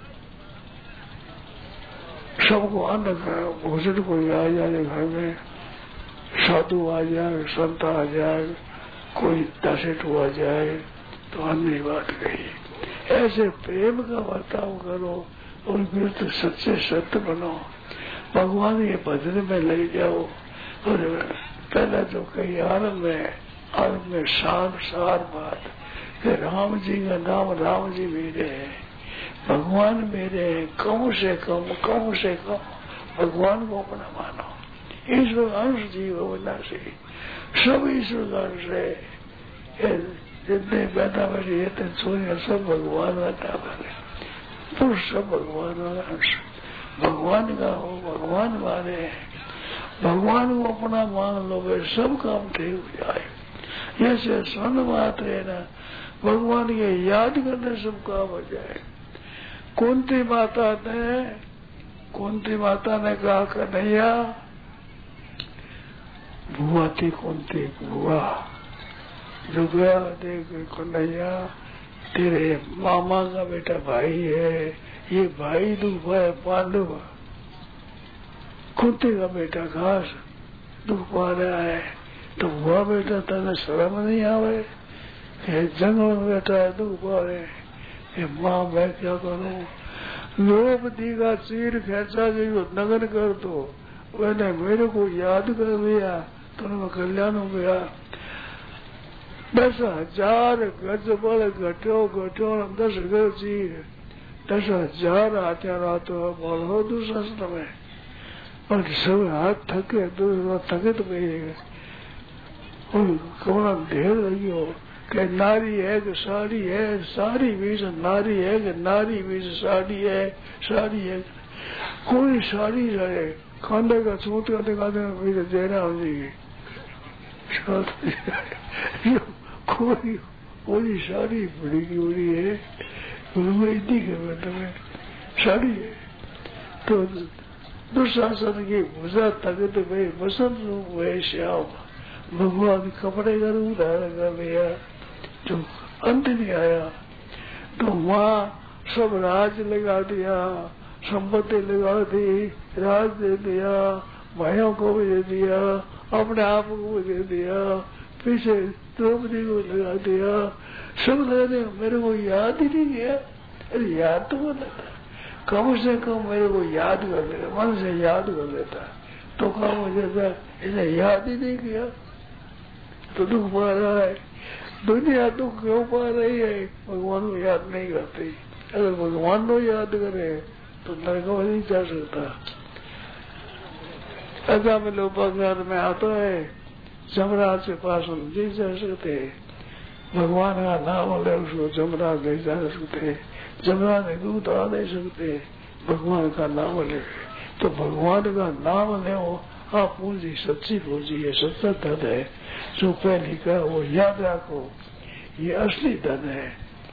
सबको अन्न भोजन कोई आ जाए, घर में साधु आ जाए, संत आ जाए, कोई दशेठू आ जाए, तो अन्य बात कही। ऐसे प्रेम का बर्ताव करो और फिर तो सच्चे सत्य बनो, भगवान के भजन में लग जाओ। और पहले तो कई आरम्भ में आरम्भ में सार सार बात कि राम जी का नाम, राम जी मेरे है, भगवान मेरे हैं, कम से कम कम से कम भगवान को अपना मानो। ईश्वर अंश जीव विनाशी, सब ईश्वर का अंश है। जितने पैदा बने इतने सोने सब भगवान का टावर है, तो सब भगवान का अंश, भगवान का हो, भगवान माने हैं, भगवान को अपना मान लो, वे सब काम ठीक हो जाए। जैसे स्वन मात्र है ना, भगवान के याद करने सब काम हो जाए। कुंती माता ने कुंती माता ने कहा कन्हैया, बुआ थी कुंती, बुआ जो गया देख कन्हैया तेरे मामा का बेटा भाई है, ये भाई दुख है पांडव, कुंती का बेटा घास दुख पा रहा है, तो बुआ बेटा तेरे शर्म नहीं आवे, जंगल में बेटा है दुख पा रहे, माँ मैं क्या करूं, द्रौपदी का चीर खेचा जो नगन कर दो, मैंने मेरे को याद कर लिया तो मैं कल्याण हो गया। दस हजार गज बल घटो घटो दस गज चीर, दस हजार हथियार तो बोल हो दुशासन में, और सब हाथ थके दूसरा थके तो गए कौन ढेर लगी हो कि नारी है कि साड़ी है, साड़ी बीच नारी है कि नारी बीच साड़ी है, साड़ी है कोई साड़ी रहे खाने का छूट करते खाते मेरे जहरा हो जाएगी कोई कोई साड़ी बड़ी की बड़ी है इतनी के तुम्हें साड़ी है तो दुशासन की भुजा तकत में बसंत रूप हुए श्याम भगवान कपड़े का रूप धारण कर लिया जो अंत नहीं आया तो वहाँ सब राज लगा दिया, संपत्ति लगा दी, राज दे दिया, भाइयों को भी दे दिया, अपने आप को भी दे दिया, पीछे द्रौपदी को लगा दिया, सब लगा दिया। मेरे को याद ही नहीं गया। अरे याद तो कर लेता, कम से कम मेरे को याद कर लेता, मन से याद कर लेता तो काम हो जाता। इसे याद ही नहीं किया तो दुख पा रहा है। दुनिया दुख क्यों पा रही है? भगवान को याद नहीं करती। अगर भगवान को याद करे तो नरक में नहीं जा सकता। अगर में लोग में आता है जमराज के पास नहीं जा सकते, भगवान का नाम ले उसको जमराज नहीं जा सकते, जमराज ने दूध आ नहीं सकते, भगवान का नाम ले तो भगवान का नाम ले वो आप पूंजी सच्ची पूंजी है, सच्चा धन है। जो पहली का वो याद रखो, ये असली धन है।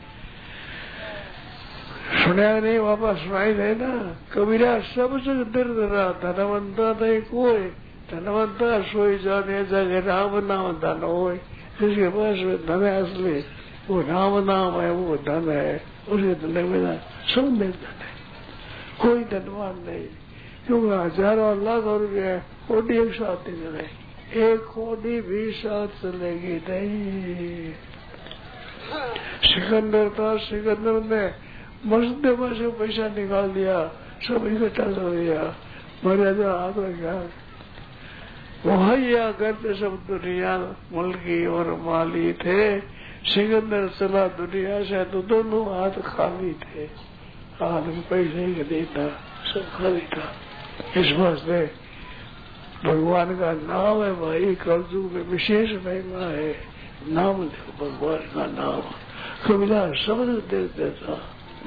सुना नहीं वापस सुनाई देना। कबीरा सब जग दर्द रहा धनवंता नहीं कोई, धनवंता सोई जाने जगह राम नाम धन हो। जिसके पास धन है असली वो राम नाम है, वो धन है। उसके धन में सब में धन है, कोई धनवान नहीं। क्योंकि हजारों लाखों रुपये कोटी एक साथ नहीं चले, एक कोटी भी साथ चलेगी नहीं। सिकंदर था, सिकंदर ने मस्जिद में से पैसा निकाल दिया, सब इकट्ठा कर दिया, मर्यादा हाथ रखा। मुहैया करते सब दुनिया मुल्की और माली थे। सिकंदर चला दुनिया से तो दोनों हाथ खाली थे, हाथ में पैसे ही नहीं था, सब खाली था। इस वास्ते भगवान का नाम है भाई, कलयुग में विशेष महिमा है। नाम देखो भगवान का नाम। कबीरा शब्द देख देता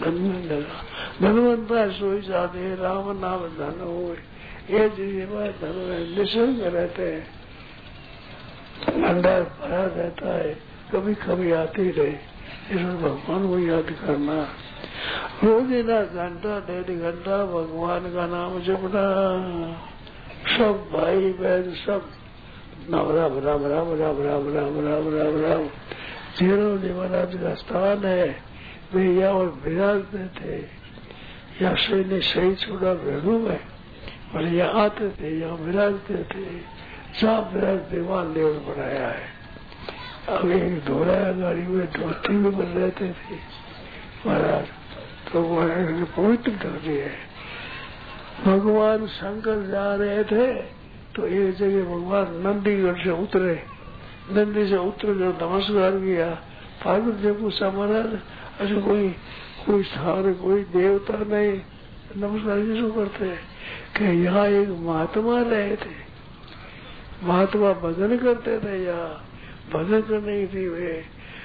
धनवंता सोई जाते राम नाम धन हो। ये जीवन धन में निसर्ग रहते हैं, भंडार भरा रहता है, कभी कभी आती रहे। इसमें भगवान को याद करना, रोजीना घंटा डेढ़ घंटा भगवान का नाम जपना। सब भाई बहन सब राम राम राम राम राम राम राम राम राम राम। जीरो जी महाराज का स्थान है, वे यहाँ विराजते थे। या सही सही छोड़ा भेड़ों में और यहाँ आते थे, यहाँ विराजते थे। जहाँ विराजते वहाँ लेवल बनाया है। अब एक धोराया गाड़ी में धोती में बन रहते थे महाराज, तो वह पवित्र कर दिए। भगवान शंकर जा रहे थे तो एक जगह भगवान नंदीगढ़ से उतरे, नंदी से उतरे जो नमस्कार किया। पार्वती जी पूछा महाराज अच्छा कोई कोई सारे कोई देवता नहीं, नमस्कार किसको करते? कि यहाँ एक महात्मा रहे थे, महात्मा भजन करते थे, यहाँ भजन करने की थी वे।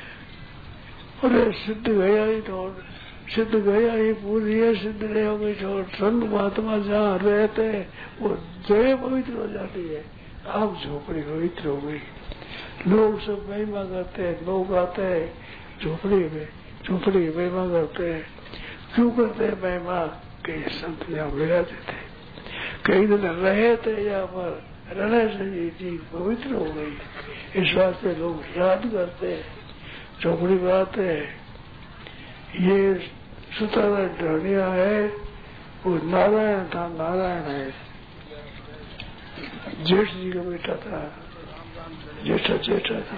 और सिद्ध गया ही छोड़, सिद्ध गया ही पूरी है, सिद्ध नहीं हो गई छोड़। संत महात्मा जहाँ रहते वो जगह पवित्र हो जाती है। आप झोपड़ी पवित्र हो गई। लोग सब महिमा करते हैं, लोग आते हैं झोपड़ी में, झोपड़ी की महिमा करते हैं। क्यों करते हैं महिमा? कि संत यहाँ विराजे थे, कई दिन रहे थे यहाँ पर, रहने से ये चीज पवित्र हो गई। इस वास्ते लोग याद करते हैं, झोपड़ी में आते हैं। ये सुतारा ढोनिया है, वो नारायण था, नारायण है, जेठ जी का बेटा था, जेठा जेठा था।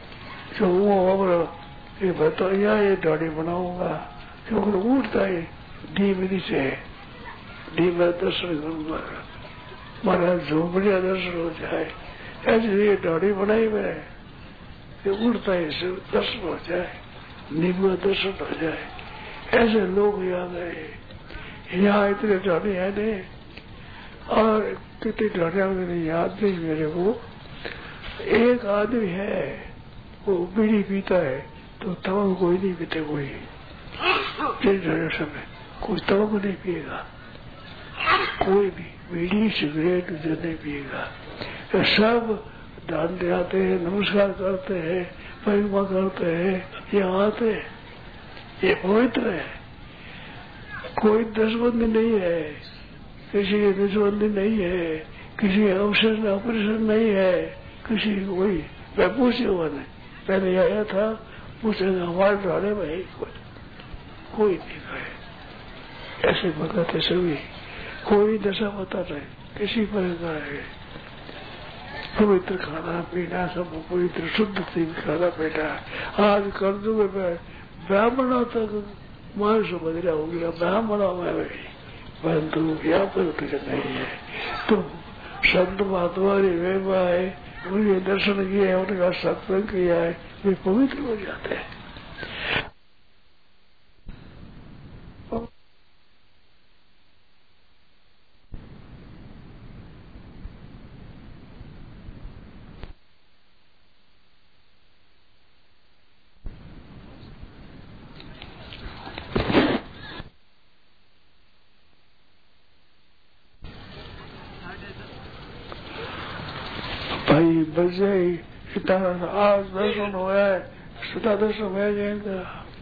जो वो ये बताया ये दाढ़ी बनाऊंगा, क्योंकि उठता है डी मेरी से डी में दर्शन करूंगा, महाराज झोपड़िया दर्शन हो जाए, ऐसी ये दाढ़ी बनाई मैंने, ये उड़ता है इसे दर्शन हो जाए, नीम दर्शन हो जाए, ऐसे लोग याद आए। यहाँ इतने दाढ़ी है नहीं, और कितनी दाढ़ियां मेरी याद नहीं मेरे को। एक आदमी है वो बीड़ी पीता है तो तमक कोई नहीं पीते, कोई समय कोई तमक नहीं पिएगा, कोई भी बीड़ी सिगरेट जो नहीं पिएगा। सब दान दे आते हैं, नमस्कार करते हैं, परिक्रमा करते हैं, ये आते हैं, ये पवित्र है। कोई दसबंदी नहीं है, किसी की दसबंदी नहीं है, किसी अवसर ऑपरेशन नहीं है, किसी कोई। मैं पूछे हुआ नहीं, पहले आया था पूछेगा हमारे ढाले में कोई कोई नहीं है, ऐसे भगत सभी, कोई दशा पता नहीं किसी प्रकार है। पवित्र खाना पीना सब पवित्र शुद्ध थी, खाना पीना। आज कर दूंगे मैं ब्राह्मणों तक मानुष बदला हो गया, ब्राह्मणों में भी, परंतु यहाँ पर कुछ नहीं है। तो संत महात्मा वेवा है, उनके दर्शन किए, उनका सत्संग किया है, वे पवित्र हो जाते हैं। भाई बजे आज दर्शन हुआ है, सदा दर्शन हो जाएगा।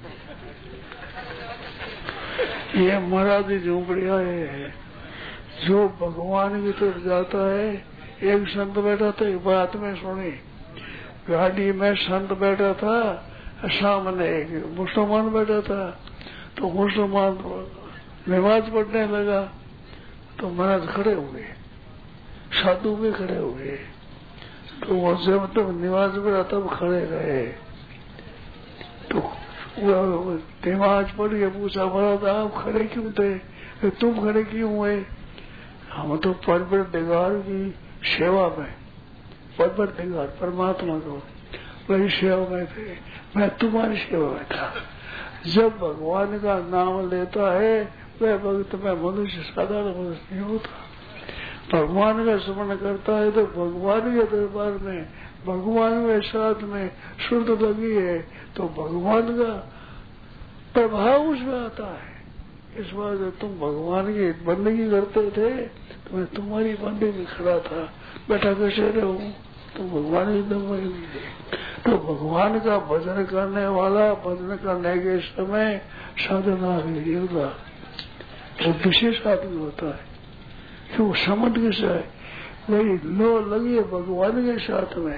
ये महाराज की झोंपड़िया है, जो भगवान की तरफ जाता है। एक संत बैठा था, एक बात में सुनी, गाड़ी में संत बैठा था, सामने एक मुसलमान बैठा था, तो मुसलमान नमाज पढ़ने लगा तो महाराज खड़े हुए, साधु भी खड़े हुए, तो वो जब तक नमाज पढ़ा तब खड़े रहे। तो वो नमाज पढ़ के पूछा, महाराज आप खड़े क्यों थे, तुम खड़े क्यों हुए? हम तो परवरदिगार की सेवा में, परवरदिगार परमात्मा को वही सेवा में थे, मैं तुम्हारी सेवा में था। जब भगवान का नाम लेता है वह भक्त में मनुष्य साधारण मनुष्य नहीं होता। भगवान का स्मरण करता है तो भगवान के दरबार में, भगवान के साथ में शुद्ध लगी है तो भगवान का प्रभाव उसमें आता है। इस बार जब तुम भगवान की बंदगी करते थे तो मैं तुम्हारी बंदी में खड़ा था, बैठा कैसे रहूं, तुम भगवान की दरबार में। तो भगवान का भजन करने वाला भजन करने के समय साधना होगा, जो विशेष आदमी होता है, जो समझ के साथ वही लो लगी है भगवान के साथ में।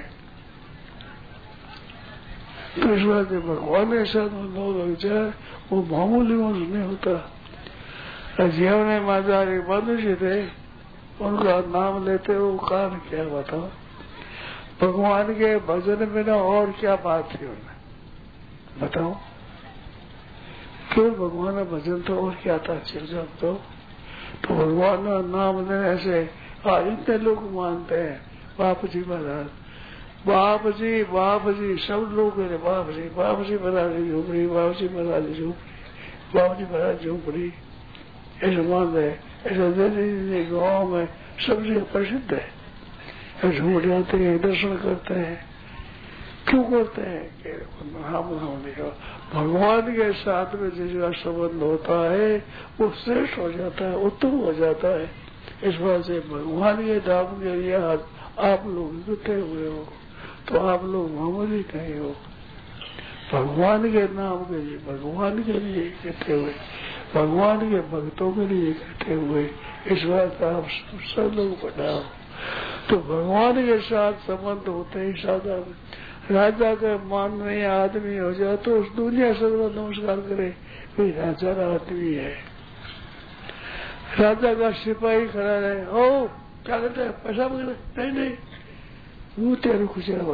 तो इस बात भगवान के साथ में लो लग जाए वो मामूली मनुष्य नहीं होता। जीव ने माजारी मनुष्य थे, उनका नाम लेते वो कारण क्या बताओ, भगवान के भजन बिना और क्या बात थी उन्हें बताओ, क्यों भगवान का भजन तो और क्या था चल जाओ। तो, तो भगवान का नाम लेने से आज इतने लोग मानते हैं बाप जी महाराज, बाप जी बाप जी सब लोग कहते बाप जी बाप जी महाराज झोपड़ी, बाप जी महाराज झोपड़ी, बाप जी महाराज झोपड़ी, ऐसे मानते हैं। ऐसे गाँव में सब जगह प्रसिद्ध है, झूठ आते हैं, दर्शन करते हैं। क्यों करते हैं? हम भगवान के साथ में जिसका संबंध होता है वो श्रेष्ठ हो जाता है, उत्तम हो जाता है। इस बात से भगवान के नाम के लिए आप लोग इकट्ठे हुए हो तो आप लोग मामूली नहीं हो। भगवान के नाम के लिए, भगवान के लिए इकट्ठे हुए, भगवान के भक्तों के लिए इकट्ठे हुए। इस बात का आप सब लोग बनाओ। तो भगवान के साथ संबंध होते ही साधारण राजा का माननीय आदमी हो जाए तो उस दुनिया से नमस्कार करे, कोई राजा का आदमी है। राजा का सिपाही खड़ा रहे, ओ क्या करते हैं, पैसा वगैरह नहीं नहीं, वो तेरे खुश है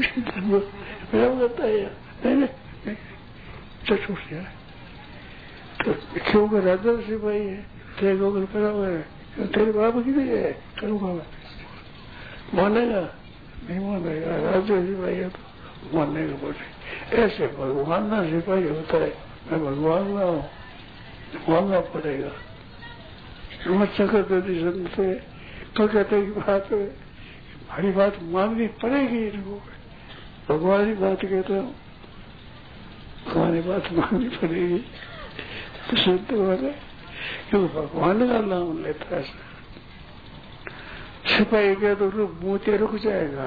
मेरा करता है नहीं नहीं चल छूट गया। क्यों के राजा सिपाही है, तेरे को पड़ा हुआ है, तेरे बाप की नहीं है, करूँगा मानेगा नहीं मानेगा, राजा सिपाही है तो मानेगा बोले। ऐसे भगवान ना सिपाही होता है, मैं भगवान ना हूँ, मानना पड़ेगा। समस्या करते सुनते तो कहते की बात है, हमारी बात माननी पड़ेगी इनको, भगवान की बात कहता हूँ, हमारी बात माननी पड़ेगी तो सुनते वाले, क्योंकि भगवान का नाम लेता है। सिपाही कह तो मुंह ते रुक जाएगा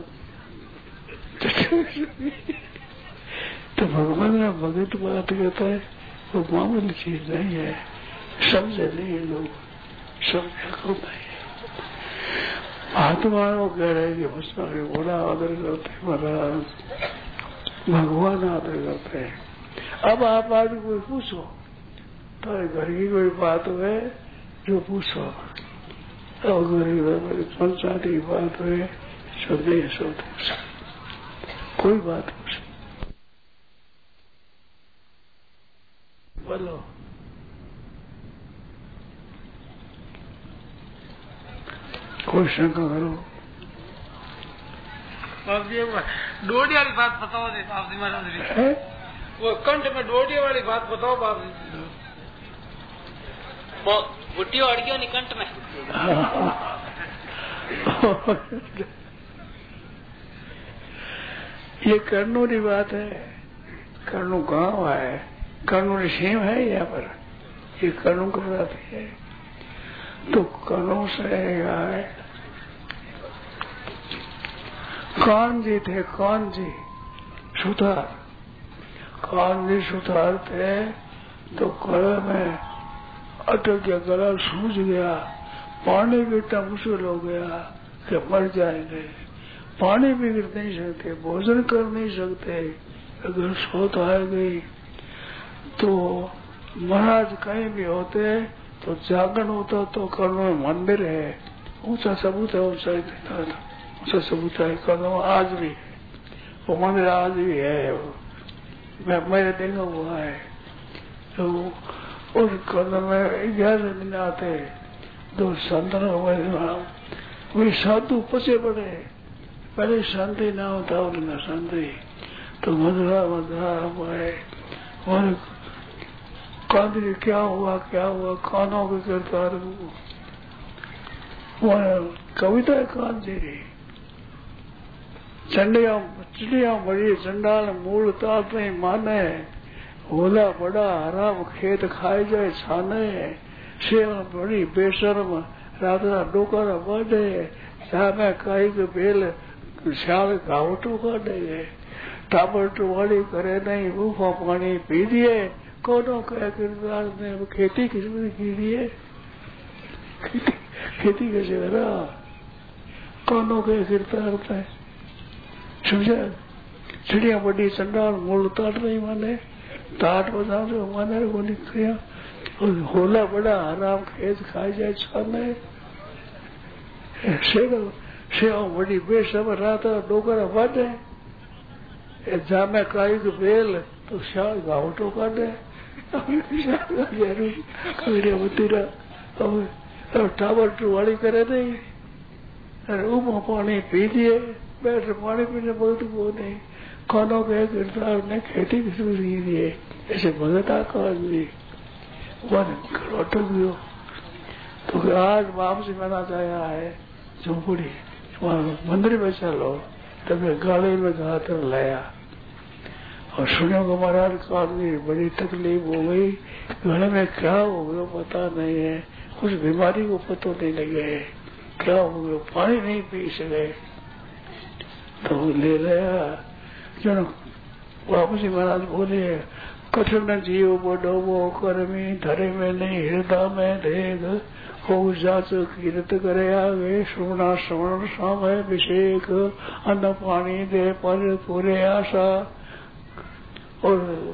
तो भगवान का भगत बात कहता है, वो मामूली चीज नहीं है, समझे नहीं लोग, समझा को नहीं है। महात्मा कह रहे कि मुझे बड़ा आदर करते महाराज, भगवान आदर करते हैं। अब आप आज कोई पूछो तो घर की कोई बात है जो पूछो, और घर की पंचायत की बात है जो नहीं सो कोई बात पूछो, बोलो कोई शंका करो। डोडिया वाली बात बताओ दे बाप जी महाराज, वो कंठ में डोडिया वाली बात बताओ बाप जी। वो बुट्टी अड़गियो नहीं कंठ में। ये कर्णों की बात है, कर्णों गांव है, कर्णों की सीम है यहाँ पर, ये कर्णों की बात है। तो कर्णों से है कान जी थे, कान जी सुधार, कान जी सुधार थे तो गले में अटक गया, गला सूझ गया, पानी पीना मुश्किल हो गया कि मर जाएंगे, पानी भी गिर नहीं सकते, भोजन कर नहीं सकते, अगर सोच आ गई तो महाराज कहीं भी होते तो जागरण होता तो कर्णों में मंदिर है, ऊंचा सबूत है, ऊंचा ऊंचा सबूत है, कर्णों में आज भी वो मंदिर आज भी है, मैं मेरे देखा हुआ है। तो उस कर्णों में ग्यारह दिन आते दो संतन वे साधु पचे पड़े, पहले शांति ना होता उनका शांति, तो मधुरा मधुरा है और कांदरी क्या हुआ क्या हुआ, कानों के किरदार कविता है कांदरी, चंडिया चिड़िया बड़ी चंडाल मूल ताप नहीं माने, होला बड़ा हराम खेत खाए जाए छाने, सेवा बड़ी बेशर्म रात रात डोकारा बाढ़े, में काई के बेल श्याल घावटो काटे, टाबर टुवाड़ी करे नहीं ऊफा पानी पी दिए, कोनो कह किरदार ने खेती किसने की दिए, खेती, खेती कैसे करा, कोनो कह किरदार है, समझा। चिड़िया बड़ी चंडाल मूल ताट नहीं माने, ताट बजा दो माने को निकलिया, और होला बड़ा हराम खेत खाई जाए छाने, सेवा सेवा बड़ी बेसब रात डोकरा बाटे, जामे काई के बेल तो शाल घावटो काटे, टावर टुवाड़ी करे नहीं, अरे ऊपर पानी पी दिए, बैठ पानी पीने बहुत वो नहीं, खानों के किरदार ने खेती किसमें दी दिए, ऐसे भगत आकाश भी अटक गयो। तो आज वापसी बना जाया है झोपड़ी, वहाँ मंदिर में चलो, तब गाड़ी में घातर लाया और सुनो को महाराज काफी बड़ी तकलीफ हो गई, गले में क्या हो गया पता नहीं है, कुछ बीमारी को पता नहीं लगे, क्या हो गया, पानी नहीं पी सके, तो ले लिया। चलो वापसी महाराज बोले, कठिन जीव बड़ो वो कर्मी, धरे में नहीं हृदय में देख, हो जाच कीर्त करे आगे, सुना श्रवण साम अभिषेक, अन्न पानी दे पर पूरे आशा, और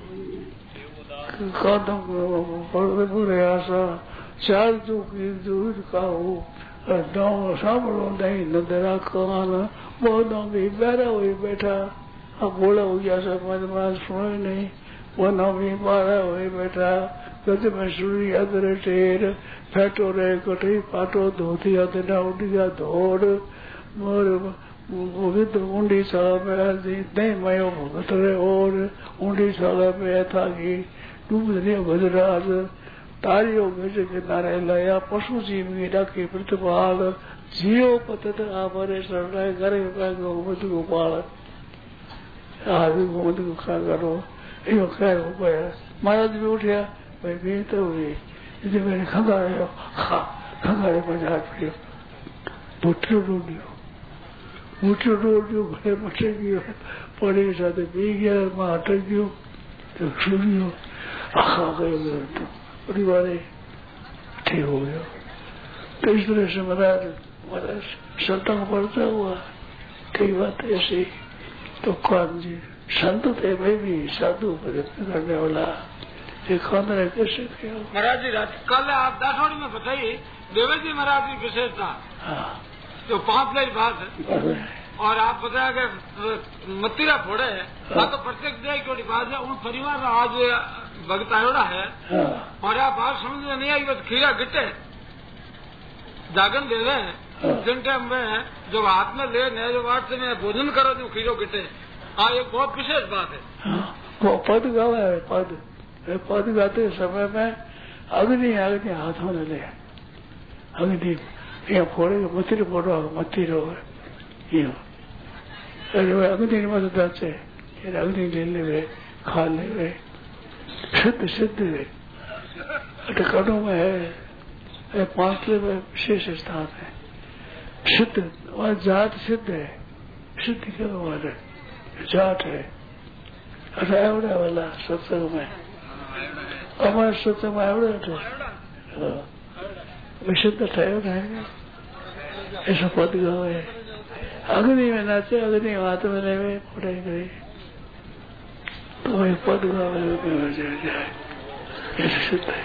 कदम पूरे आशा, चार दू की दूध का हो, सामरो नहीं नदरा कान, बोलो भी बैरा हुई बैठा, अब बोला हो गया सब महाराज सुनो नहीं, वो ना भी बारा हुई बैठा, गज में सुरी अदर टेर फैटो रे कटी पाटो धोती अदना उडिया धोड़ मोर विद ऊंडी साला में दे मयो भगत रे और ऊंडी साला में था की डूब रहे भजराज तारियों में जो किनारे लाया पशु जीव की डाकी प्रतिपाल जियो पतत आमरे शरणाई करे गोमत गोपाल आदि गोमत को खा करो यो क्या हो गया महाराज भी उठा भाई भी तो हुई इसे मैंने खंगा रहे खा खंगा रहे मजा पड़ियो बुट्टो डोडियो बुट्टो डोडियो घरे मटे गयो पड़े साथे पी गया मां अटक गयो तो सुनियो आखा गयो तो परिवार ठीक हो गया। तो इस तरह से महाराज महाराज संतों को पढ़ता हुआ कई बात ऐसी तो कौन जी संत थे भाई भी साधु प्रयत्न करने वाला ये कौन है कैसे किया महाराज जी कल आप दासवाड़ी में बताइए देवे जी महाराज की विशेषता जो पांच लाख बात और आप बताया कि मतीरा फोड़े है तो प्रत्येक देह की बात है उन परिवार का आज भगत आयोड़ा है और आप बात समझ में नहीं आई बस खीरा गिटे जागन दे रहे हैं जिन टाइम में जब हाथ में ले नए जो बात से मैं भोजन करो जो खीरो गिटे हाँ एक बहुत विशेष बात है। वो पद गावा है पद पद गाते समय में अग्नि अग्नि हाथों में ले अग्नि यहाँ फोड़े मतीर फोड़ो मतीर हो अग्नि मत जाते अग्नि ले ले खा ले सिद्ध सिद्ध कड़ों में है पांचले में विशेष स्थान है सिद्ध वहाँ जाट सिद्ध है सिद्ध क्या वाले जाट है एवड़ा वाला सत्संग में हमारे सत्संग में एवड़ा थे विशुद्ध ठहर है ऐसा पद गाँव है अग्नि में नाचे अग्नि हाथ में ले पड़े गए तो वही पद गाँव जाए ऐसे सिद्ध है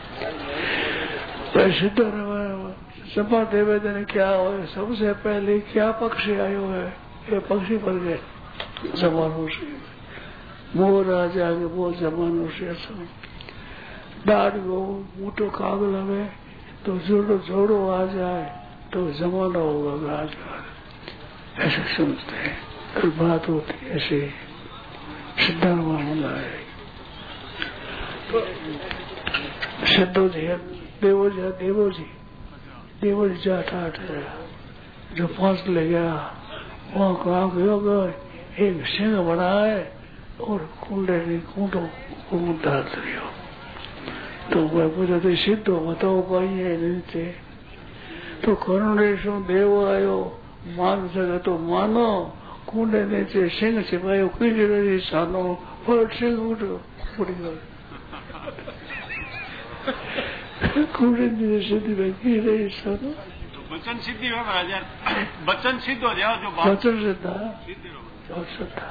वही सिद्ध सपा देवेद ने क्या हो सबसे पहले क्या पक्षी आयो है ये पक्षी पर गए जमानों से मोर आ जाएंगे वो जमानों से दाढ़ को मोटो काग लगे तो जोड़ो जोड़ो आ जाए तो जमाना होगा राज ऐसे समझते हैं और बात होती है ऐसे सिद्धांत होना है सिद्धो जी देवो जी देवो जी देवो जी जाट आठ जो पांच ले गया वहाँ कहा गया एक सिंह बना है और कुंडे ने कुंडो कुंड डाल दियो तो वह पूछते सिद्धो बताओ पाई है नीचे तो करुणेशो देव आयो मान सके तो मानो कुंडे नीचे सिंह छिपायो किसी सानो फट सिंह उठो उड़ी गयो कुंडे नीचे सिद्धि में की रही सानो वचन सिद्धि हो महाराज वचन सिद्ध हो जाओ जो वचन सिद्धा और सिद्धा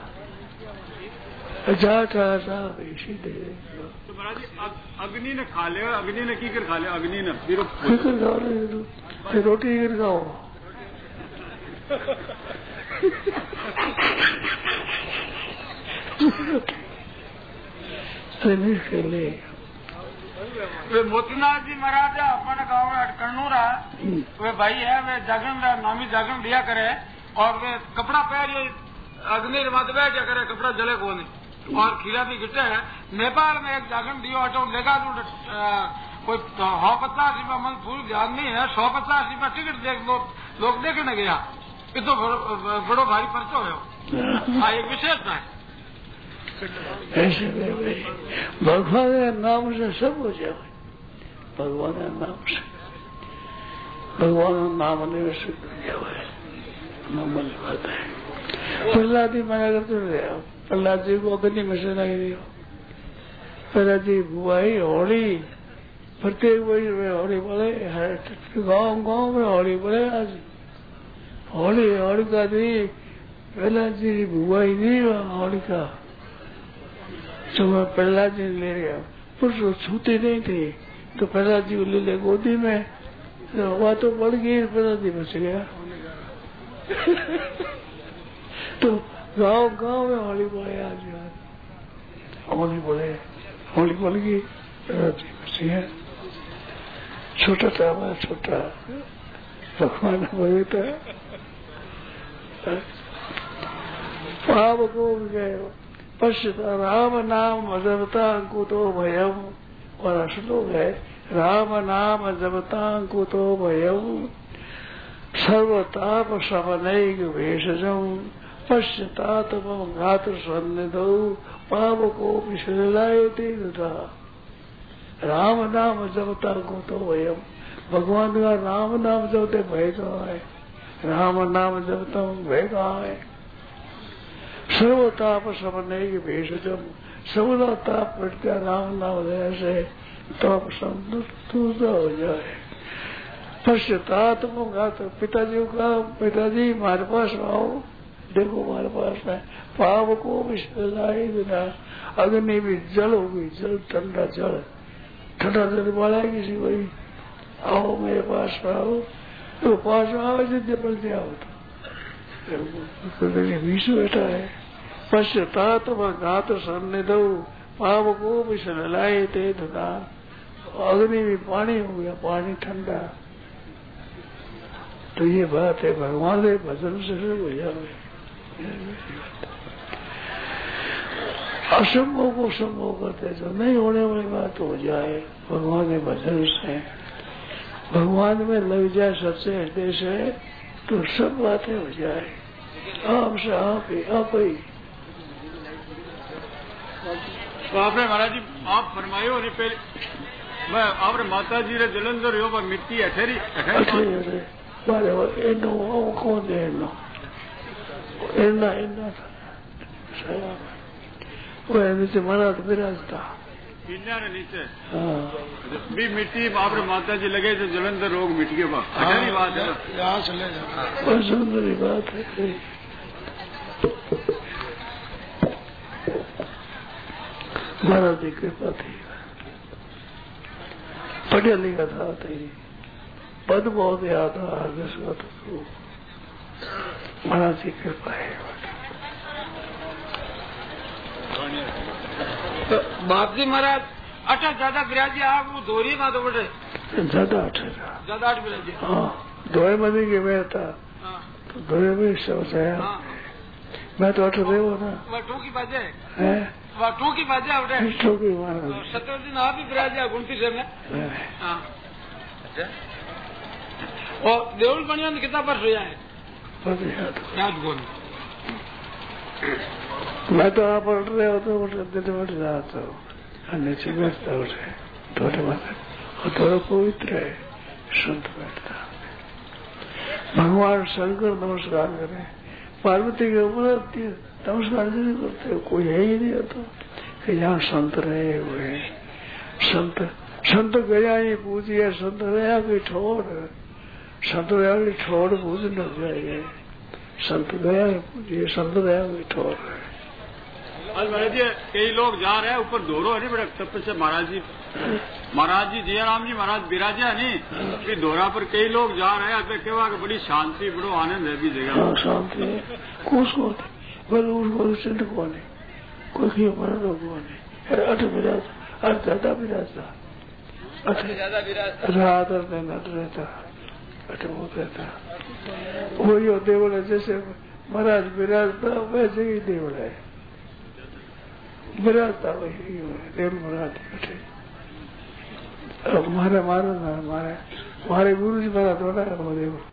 जाट आसा सीधे तो महाराज अग्नि ने खा लिया अग्नि ने की कर खा लिया अग्नि ने फिर खा रहे रोटी कर खाओ के लिए वे मोतीनाथ जी महाराज अपने गाँव में कन्नूरा वे भाई है वे जागरण नामी जागरण दिया करे और वे कपड़ा पहन अग्नि मत बह क्या करे कपड़ा जले को नहीं और खीरा भी गिटे है नेपाल में एक जागरण दियो हटो लेगा कोई सौ पचास रुपया मन पूरी ध्यान नहीं है सौ पचास रुपया टिकट देख लो लोग देखने गया ये तो बड़ो भारी पर्चो है हाँ एक विशेषता है ऐसे भगवान के नाम से सब हो जाए भगवान के नाम से भगवान का नाम लेने से जाए नॉर्मल बात है। प्रहलाद जी मना करते रहे प्रहलाद जी को अग्नि में से नहीं दियो प्रहलाद जी बुआई होली प्रत्येक वही होली बोले गाँव गाँव में होली बोले आज होली होली का दी प्रहलाद जी बुआई दी होली का जो मैं प्रहलाद जी ले गया पुरुष छूते नहीं थे तो प्रहलाद जी को ले ले गोदी में तो वह तो बढ़ गई प्रहलाद जी बच गया तो गांव गांव में होली बोले आज होली बोले होली बोल गई राजी है छोटा था मैं छोटा भगवान बोलता पाप को गए पश्यता राम नाम जपता कुतो भयम और श्लोक है राम नाम जपता कुतो भयम सर्वताप शमनैक भेषजम पश्यता तम घात सन्निधौ पाप को विशलायते तथा राम नाम जपता कुतो भयम भगवान का राम नाम जपते भय कहाँ है राम नाम जपता भय कहाँ है सर्वताप समन्वय के भेषजम सर्वदा ताप पट गया राम नाम से ताप संतुष्ट हो जाए पश्चात पिताजी का पिताजी हमारे पास आओ देखो हमारे पास है पाप को विशलाए बिना अग्नि भी जल होगी जल ठंडा जल ठंडा जल वाला किसी कोई आओ मेरे पास आओ तो पास आओ जितने पलते आओ तो विषु बैठा है पश्चात घात सन्निधो पाप को विशलाए थे तथा अग्नि भी पानी हो गया पानी ठंडा तो ये बात है भगवान के भजन से हो जाए असंभव को संभव करते जो नहीं होने वाली बात हो जाए भगवान के भजन से भगवान में लग जाए सच्चे हृदय से तो सब बातें हो जाए आप से आप ही आप ही तो आपने महाराज जी आप फरमायो ने पहले मैं आपने माता जी रे जलंधर यो पर मिट्टी अठेरी अठेरी बारे वो एनो वो कौन है एनो एना एना सया वो नीचे मना तो विराजता इन्ना ने नीचे हाँ भी मिट्टी आपने माता जी लगे तो जलंधर रोग मिट गए बा अठेरी बात है यहाँ चले जाना बहुत सुंदर बात है महाराज की कृपा थी पढ़ा लिखा था तेरी पद बहुत याद आ महाराज की कृपा है तो बाप जी महाराज अठा ज्यादा विराजी आप वो दोरी में तो बड़े ज्यादा अठा ज्यादा आठ विराजी हाँ दोए मदी के मैं था तो दोए में सब है मैं तो अठा देव ना वह टू की बाजे है वह टू की बाजे उठे टू की महाराज सत्तर दिन आप ही विराजी गुणती से में हाँ और देवल बनिया कितना वर्ष हुआ है याद कौन मैं तो आप पढ़ रहे हो तो दिन बैठ जाता हूँ नीचे बैठता उठे थोड़े माता और थोड़ा पवित्र है संत बैठता भगवान शंकर नमस्कार करे पार्वती के ऊपर नमस्कार नहीं करते कोई है ही नहीं तो कि यहाँ संत रहे हुए संत संत गया ही पूजिए संत गया की ठोर संत गया की ठोर पूज न जाए संत गया ही पूजिए संत गया की ठोर आज महाराज जी कई लोग जा रहे हैं ऊपर दोरो नहीं बड़ा तब से महाराज जी महाराज जी जयराम जी महाराज विराजा नहीं फिर दोरा पर कई लोग जा रहे हैं केवा बड़ी शांति बड़ो आनंद है भी जगह शांति कुछ को बोलो चिंत को नहीं कोई क्यों बड़ा लोग को नहीं अठ विराज अठ ज्यादा विराजता रात नट रहता अठ बहुत रहता वही देवल है जैसे महाराज विराजता वैसे ही देवल है विराजता वही देवल महाराज बैठे मारे मारे मारे मारे गुरु जी मारा थोड़ा देव